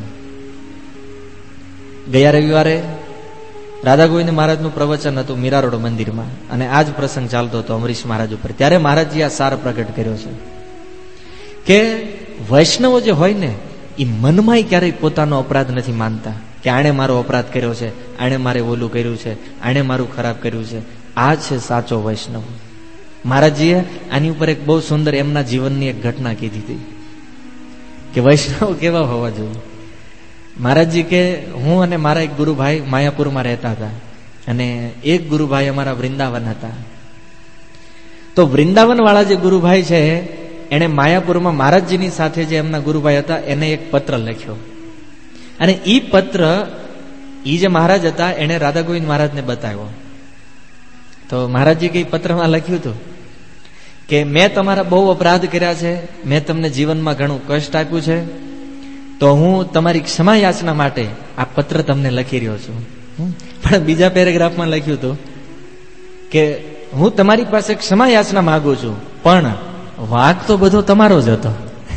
ગયા રવિવારે રાધા ગોવિંદ મહારાજનું પ્રવચન હતું મીરા રોડ મંદિરમાં, અને આ જ પ્રસંગ ચાલતો હતો અમરીશ મહારાજ ઉપર. ત્યારે મહારાજજી આ સાર પ્રગટ કર્યો છે કે વૈષ્ણવો જે હોય ને એ મનમાં ક્યારેય પોતાનો અપરાધ નથી માનતા કે આણે મારો અપરાધ કર્યો છે, આણે મારે ઓલું કર્યું છે, આણે મારું ખરાબ કર્યું છે. આ છે સાચો વૈષ્ણવ. મહારાજજીએ આની ઉપર એક બહુ સુંદર એમના જીવનની એક ઘટના કીધી હતી કે વૈષ્ણવ કેવા હોવા જોઈએ. મહારાજજી કે હું અને મારા એક ગુરુભાઈ માયાપુરમાં રહેતા હતા, અને એક ગુરુભાઈ અમારા વૃંદાવન હતા. તો વૃંદાવન વાળા જે ગુરુભાઈ છે એને માયાપુરમાં મહારાજજીની સાથે જે એમના ગુરુભાઈ હતા એને એક પત્ર લખ્યો, અને ઈ પત્ર ઈ જે મહારાજ હતા એને રાધા ગોવિંદ મહારાજને બતાવ્યો. તો મહારાજજી કઈ પત્રમાં લખ્યું હતું કે મેં તમારા બહુ અપરાધ કર્યા છે, મેં તમને જીવનમાં ઘણું કષ્ટ આપ્યું છે, તો હું તમારી ક્ષમા યાચના માટે આ પત્ર તમને લખી રહ્યો છું. પણ બીજા પેરેગ્રાફમાં લખ્યું હતું કે હું તમારી પાસે ક્ષમા યાચના માંગુ છું, પણ વાંક તો બધો તમારો જ હતો,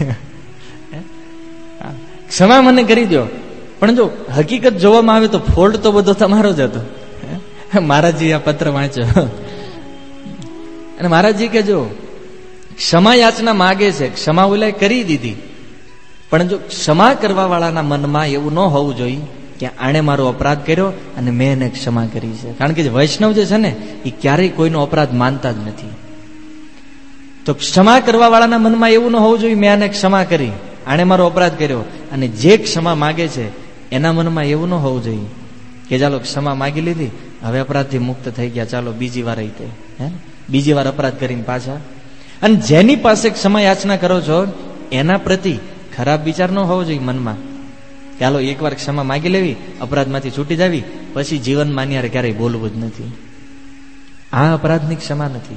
ક્ષમા મને કરી દો, પણ જો હકીકત જોવામાં આવે તો ફોલ્ટ તો બધો તમારો જ હતો. મહારાજજી આ પત્ર વાંચ્યો અને મહારાજજી કે જો ક્ષમા યાચના માગે છે, ક્ષમા ઓલાય કરી દીધી, પણ જો ક્ષમા કરવા વાળાના મનમાં એવું ન હોવું જોઈએ કે આણે મારો અપરાધ કર્યો અને મેં એને ક્ષમા કરી છે. કારણ કે જે વૈષ્ણવ જે છે ને એ ક્યારેય કોઈનો અપરાધ માનતા જ નથી. તો ક્ષમા કરવા વાળાના મનમાં એવું ન હોવું જોઈએ મેં આને ક્ષમા કરી, આણે મારો અપરાધ કર્યો, અને જે ક્ષમા માગે છે એના મનમાં એવું ન હોવું જોઈએ કે ચાલો ક્ષમા માગી લીધી, હવે અપરાધથી મુક્ત થઈ ગયા, ચાલો બીજી વાર રીતે હે બીજી વાર અપરાધ કરીને પાછા. અને જેની પાસે ક્ષમા યાચના કરો છો એના પ્રતિ ખરાબ વિચાર ન હોવો જોઈએ મનમાં, ચાલો એકવાર ક્ષમા માગી લેવી, અપરાધમાંથી છૂટી જવી, પછી જીવનમાં યારે ક્યારેય બોલવું જ નથી. આ અપરાધની ક્ષમા નથી.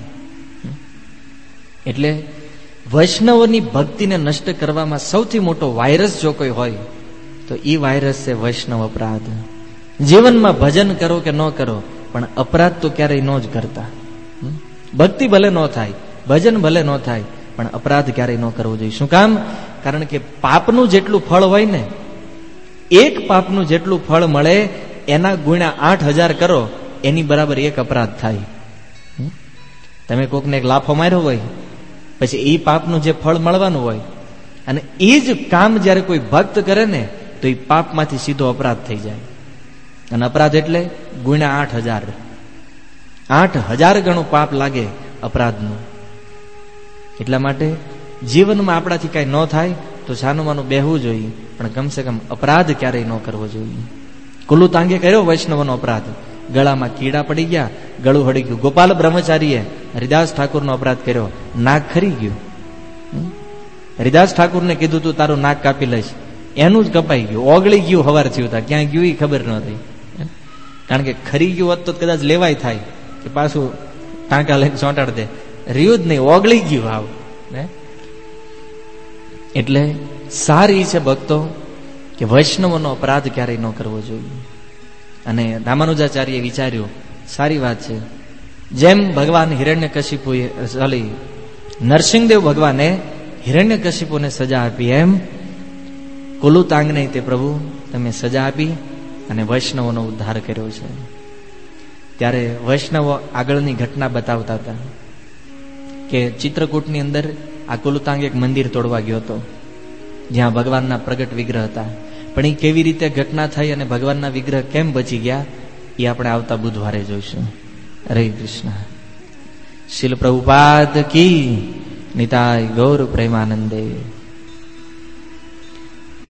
એટલે વૈષ્ણવોની ભક્તિને નષ્ટ કરવામાં સૌથી મોટો વાયરસ જો કોઈ હોય તો એ વાયરસ છે વૈષ્ણવ અપરાધ. જીવનમાં ભજન કરો કે ન કરો, પણ અપરાધ તો ક્યારેય ન જ કરતા. ભક્તિ ભલે ન થાય, ભજન ભલે ન થાય, પણ અપરાધ ક્યારેય ન કરવો જોઈએ. શું કામ? કારણ કે પાપનું જેટલું ફળ હોય ને, એક પાપનું જેટલું ફળ મળે એના ગુણ્યા આઠ હજાર કરો એની બરાબર એક અપરાધ થાય. તમે કોકને એક લાફો માર્યો હોય પછી એ પાપનું જે ફળ મળવાનું હોય, અને એ જ કામ જયારે કોઈ ભક્ત કરે ને તો એ પાપમાંથી સીધો અપરાધ થઈ જાય. અને અપરાધ એટલે ગુણ્યા આઠ હજાર આઠ હજાર ગણું પાપ લાગે અપરાધનું. એટલા માટે જીવનમાં આપણાથી કઈ ન થાય તો છાનું માનું બેહવું જોઈએ, પણ કમસે કમ અપરાધ ક્યારેય ન કરવો જોઈએ. કુલ્લુ તાંગે કર્યો વૈષ્ણવનો અપરાધ, ગળામાં કીડા પડી ગયા, ગળું હળી ગયું. ગોપાલ બ્રહ્મચારીએ હરિદાસ ઠાકુરનો અપરાધ કર્યો, નાક ખરી ગયું. હરિદાસ ઠાકુરને કીધું તું તારું નાક કાપી લઈશ, એનું જ કપાઈ ગયું, ઓગળી ગયું, હવાર થયું હતા, ક્યાં ગયું એ ખબર ન થઈ. કારણ કે ખરી ગયું હોત તો કદાચ લેવાય થાય કે પાછું ટાંકા લઈને ચોંટાડ દે, રહ્યું જ નહીં, ઓગળી ગયું હાવ. એટલે સારી છે ભક્તો કે વૈષ્ણવનો અપરાધ ક્યારેય ન કરવો જોઈએ. અને રામાનુજાચાર્યે વિચાર્યું, સારી વાત છે, જેમ ભગવાન હિરણ્યકશિપુએ સોરી નરસિંહદેવ ભગવાને હિરણ્યકશિપુને સજા આપી, એમ કુલ્લુ તાંગને તે પ્રભુ તમે સજા આપી અને વૈષ્ણવોનો ઉદ્ધાર કર્યો છે. ત્યારે વૈષ્ણવો આગળની ઘટના બતાવતા હતા કે ચિત્રકૂટની અંદર આ કુલ્લુ તાંગ એક મંદિર તોડવા ગયો હતો જ્યાં ભગવાનના પ્રગટ વિગ્રહ હતા. પણ એ કેવી રીતે ઘટના થઈ અને ભગવાનના વિગ્રહ કેમ બચી ગયા એ આપણે આવતા બુધવારે જોઈશું. હરે કૃષ્ણ. શીલ પ્રભુપાદ કી નિતાય ગૌર પ્રેમાનંદે.